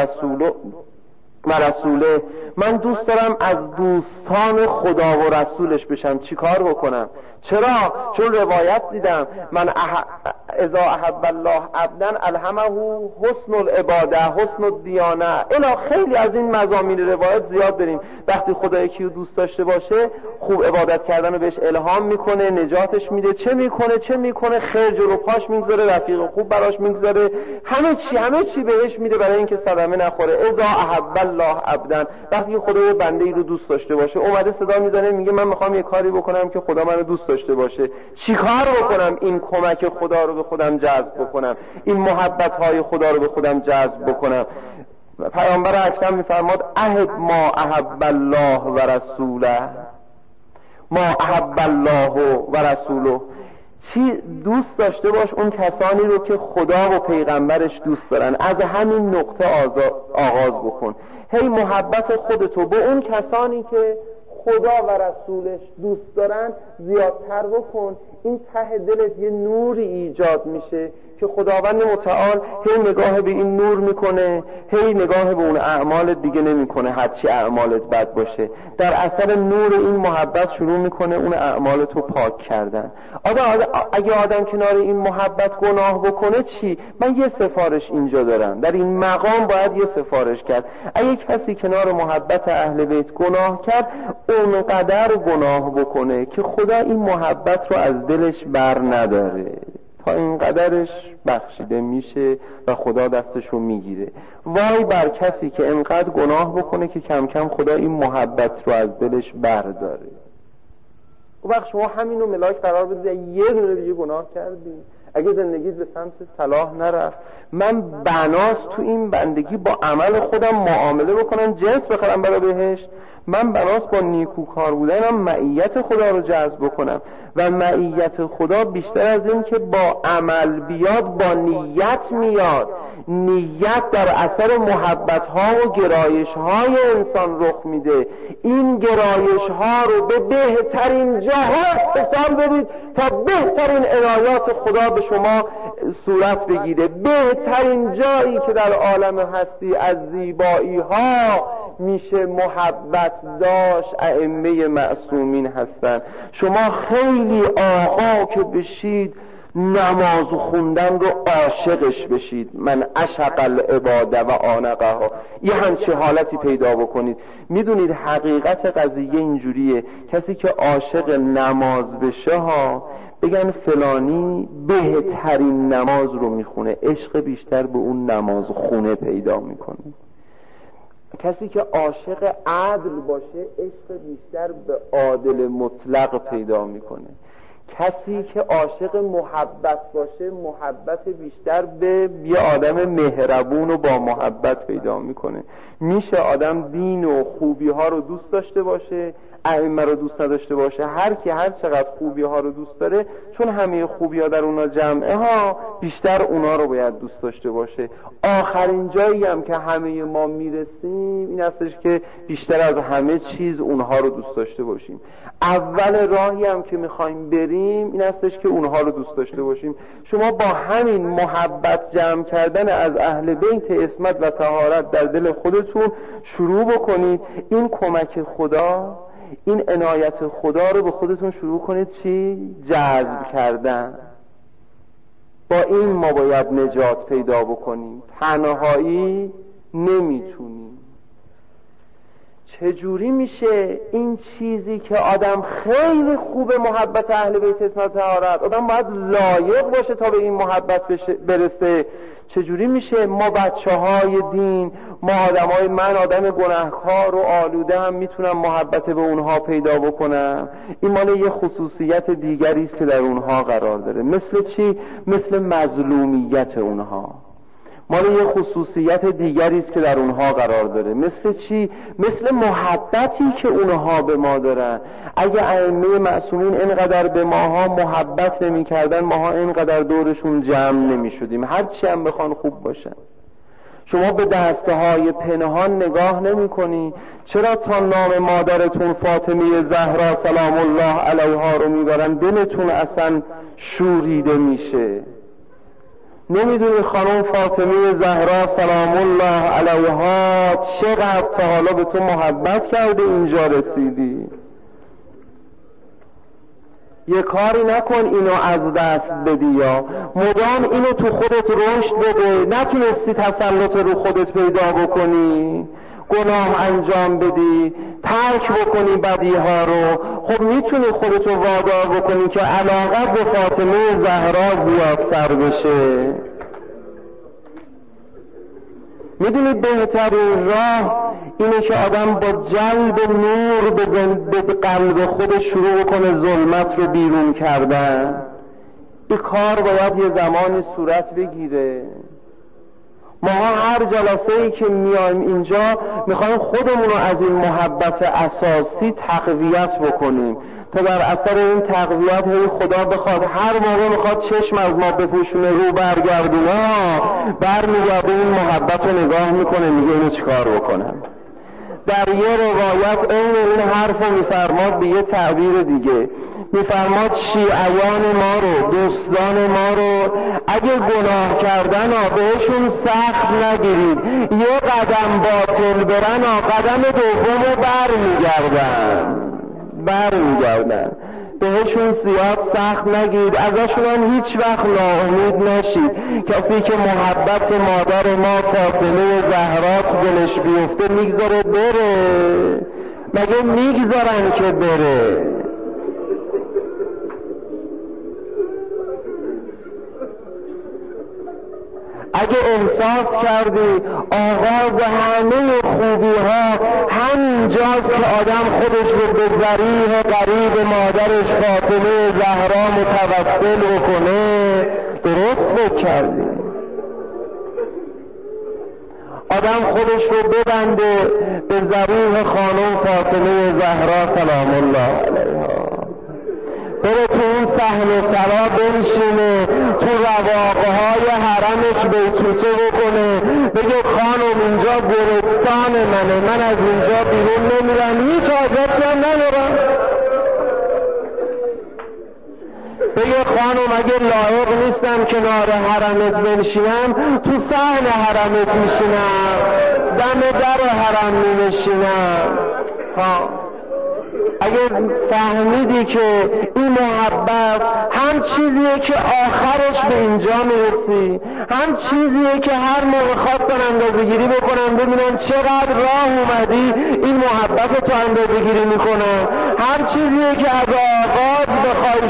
رسوله، من دوست دارم از دوستان خدا و رسولش بشم. چی کار بکنم؟ چرا؟ چون روایت دیدم من اذا احب الله عبدا الهمه حسن العباده حسن الدیانه. الا خیلی از این مضامین روایت زیاد داریم. وقتی خدا یکی رو دوست داشته باشه، خوب عبادت کردن رو بهش الهام میکنه، نجاتش میده. چه میکنه؟ خیر جلو پاش میگذاره، رفیق خوب براش میگذاره، همه چی بهش میده برای اینکه صدمه نخوره. اذا احب الله عبدا، وقتی خدا یه بنده ای رو دوست داشته باشه، اومده صدا میزنه میگه من میخوام یه کاری بکنم که خدا منو دوست داشته باشه. چی کار بکنم؟ این کمک خدا رو به خودم جذب بکنم، این محبت های خدا رو به خودم جذب بکنم. پیامبر اکرم میفرماد احب ما احب الله و رسوله، ما احب الله و رسوله، چی دوست داشته باش اون کسانی رو که خدا و پیغمبرش دوست دارن. از همین نقطه آغاز بکن، هی محبت خودتو به اون کسانی که خدا و رسولش دوست دارن زیادتر بکن. این ته دلت یه نوری ایجاد میشه که خداوند متعال هی نگاه به این نور میکنه، هی نگاه به اون اعمال دیگه نمیکنه هرچی اعمالت بد باشه. در اثر نور این محبت شروع میکنه اون اعمالتو پاک کردن. اگه آدم کنار این محبت گناه بکنه چی؟ من یه سفارش اینجا دارم، در این مقام باید یه سفارش کرد. اگه کسی کنار محبت اهل بیت گناه کرد، اونقدر گناه بکنه که خدا این محبت رو از دلش بر نداره، تا اینقدرش بخشیده میشه و خدا دستشو میگیره. وای بر کسی که اینقدر گناه بکنه که کم کم خدا این محبت رو از دلش برداره. و وقت شما همینو ملاک قرار بدید یه دونه دیگه گناه کردی، اگه زندگیت به سمت صلاح نرفت، من بناس تو این بندگی با عمل خودم معامله بکنم جنس بخرم برای بهشت، من بناس با نیکوکار بودنم معیت خدا رو جذب بکنم. و معیت خدا بیشتر از این که با عمل بیاد با نیت میاد. نیت در اثر محبت ها و گرایش های انسان رخ میده. این گرایش ها رو به بهترین جهات اتصال بدید تا بهترین عنایات خدا به شما صورت بگیره. بهترین جایی که در عالم هستی از زیبایی ها میشه محبت داشت ائمه معصومین هستن. شما خیلی آقا که بشید نماز خوندن رو عاشقش بشید، من عشق العباده و آنقها، یه همچه حالتی پیدا بکنید. میدونید حقیقت قضیه اینجوریه، کسی که عاشق نماز بشه ها بگن فلانی بهترین نماز رو میخونه، عشق بیشتر به اون نماز خونه پیدا میکنه. کسی که عاشق عدل باشه عشق بیشتر به عادل مطلق پیدا میکنه. کسی که عاشق محبت باشه محبت بیشتر به یه آدم مهربون و با محبت پیدا میکنه. میشه آدم دین و خوبی ها رو دوست داشته باشه، ائمه رو دوست نداشته باشه. هر کی هر چقدر خوبی ها رو دوست داره، چون همه خوبی ها در اونا جمعه ها، بیشتر اونا رو باید دوست داشته باشه. آخرین جایی هم که همه ما میرسیم این هستش که بیشتر از همه چیز اونها رو دوست داشته باشیم. اول راهی هم که میخوایم بریم این هستش که اونها رو دوست داشته باشیم. شما با همین محبت جمع کردن از اهل بیت عصمت و طهارت در دل خودتون شروع بکنید. این کمک خدا، این عنایت خدا رو به خودتون شروع کنید چی؟ جذب کردن. با این ما باید نجات پیدا بکنیم، تنهایی نمیتونیم. چجوری میشه این چیزی که آدم خیلی خوب محبت اهل بیت عصمت طهارت، آدم باید لایق باشه تا به این محبت برسه. چجوری میشه؟ ما بچه های دین، ما من آدم گناهکار و آلوده هم میتونم محبت به اونها پیدا بکنم. این مال یه خصوصیت دیگری است که در اونها قرار داره. مثل چی؟ مثل مظلومیت اونها. مال یه خصوصیت دیگری است که در اونها قرار داره. مثل چی؟ مثل محبتی که اونها به ما دارن. اگه ائمه معصومین اینقدر به ماها محبت نمی کردن، ماها اینقدر دورشون جمع نمی شدیم، هر چی هم بخوان خوب باشن. شما به دسته‌های پنهان نگاه نمی کنی؟ چرا تا نام مادرتون فاطمه زهرا سلام الله علیها رو میبرن دلتون اصلا شوریده میشه؟ نمیدونی خانم فاطمه زهرا سلام الله علیها چقدر تا حالا به تو محبت کرده اینجا رسیدی؟ یه کاری نکن اینو از دست بدی، یا مدام اینو تو خودت رشد بده. نتونستی تسلط رو خودت پیدا بکنی، گناه انجام بدی، ترک بکنی بدی ها رو، خب میتونی خودت رو وادار بکنی که علاقت به فاطمه زهرا زیادتر بشه. میدونی بهترین راه اینه که آدم با جلب نور به قلب خودش شروع کنه ظلمت رو بیرون کردن. این کار باید یه زمانی صورت بگیره. ما هر جلسه‌ای که میایم اینجا میخوایم خودمون رو از این محبت اساسی تقویت بکنیم تا در اثر این تقویت خدا بخواد هر موقع میخواد چشم از ما بپوشونه رو برگردونه برمیگرده این محبت رو نگاه میکنه میگه اینو چیکار بکنم. در یه روایت این حرف رو میفرماد به یه تعبیر دیگه، میفرماد شیعیان ما رو، دوستان ما رو اگه گناه کردن بهشون سخت نگیرید، یه قدم باطل برن قدم دوم رو برمیگردن بهشون زیاد سخت نگیرید، ازشون هم هیچ وقت ناامید نشید. کسی که محبت مادر ما فاطمه زهرا تو دلش بیفته میگذاره بره، مگه میگذارن که بره؟ اگه احساس کردی آغاز همه خوبی ها همینجاست که آدم خودش رو به ذریح قریب مادرش فاطمه زهرا متوسل بکنه، درست فکر کردی. آدم خودش رو ببنده به ذریح خانم فاطمه زهرا سلام الله علیها، بره تو اون صحن سرا بنشینه، تو رواقهای حرمش بیتوته بکنه، بگه خانم اینجا گورستان منه، من از اینجا بیرون نمیرم، هیچ حاجتی هم ندارم. بگه خانم اگه لایق نیستم کنار حرمت بنشینم، تو صحن حرمت میشینم، دم در حرم میشینم. اگر فهمیدی که این محبت هم چیزیه که آخرش به اینجا میرسی، هم چیزیه که هر موقع خواستن اندازه‌گیری بکنن ببینن چقدر راه اومدی این محبت تو اندازه‌گیری میکنن، هم چیزیه که از آغاز بخوای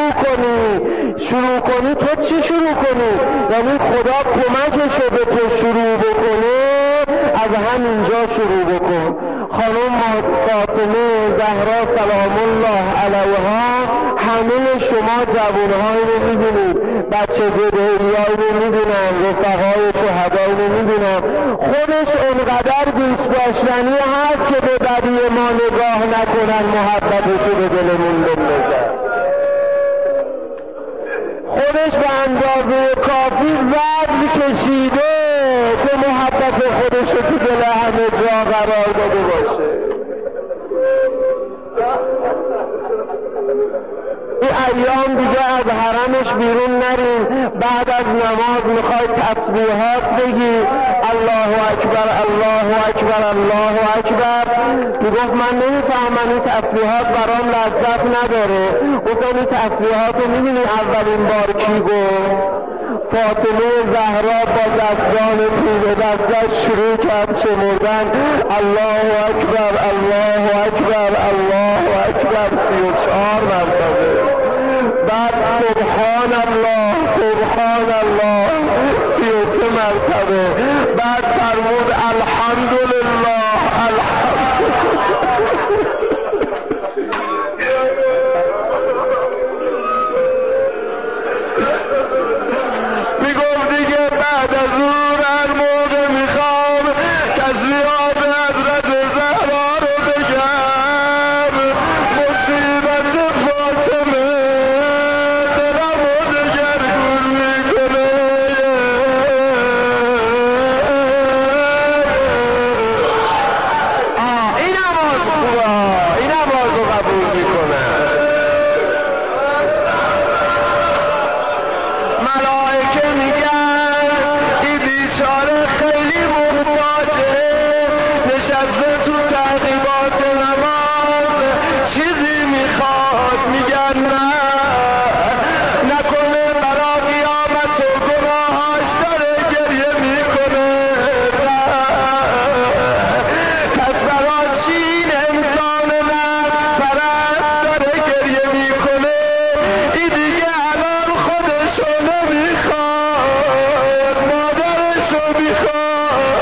شروع کنی تو چی شروع کنی؟ یعنی خدا کمکشو به تو شروع بکنه، از همینجا شروع بکن. خانم فاطمه زهرا سلام الله علیها، همه شما جوانهایی رو میدونید، بچه جدهیایی رو میدونن، رفقای شهدایی رو میدونن، خودش انقدر دوست داشتنی هست که به بدی ما نگاه نکنن، محبتش رو به دلمون بندازن. خودش به اندازه کافی وزن کشیده که محبت خودش رو تو دل همه جا قرار داده باشه. این ایام دیگه از حرمش بیرون نرین، بعد از نماز میخوای تسبیحات بگی الله اکبر الله اکبر الله اکبر، میگفت من نمیفهمم این تسبیحات برام لذت نداره. گفتم این تسبیحات رو میدونی اولین بار کی گفت؟ فاطمه زهرا با دستان پیر دستش شروع کرد شمردن الله اکبر الله اکبر الله اکبر 34 مرتبه، بعد سبحان الله 33 مرتبه، بعد فرمود الحمدلله میگفت دیگه بعد از اون هر موقع میخوام تسبیحات حضرت زهرا رو بگم، مصیبت فاطمه دلم رو دگرگون میکنه. این نماز خوبه، این نماز رو قبول میکنه. ملائکه میگن این بیچاره خیلی محتاجه، نشسته تو تعقیبات نماز، چیزی میخواد، میگن نه نکنه برا قیامت و گناهاش داره گریه میکنه، پس برا چی این انسان نفس پرست داره گریه میکنه؟ این دیگه الان خودشو نمیخواد، مادرشو میخواد.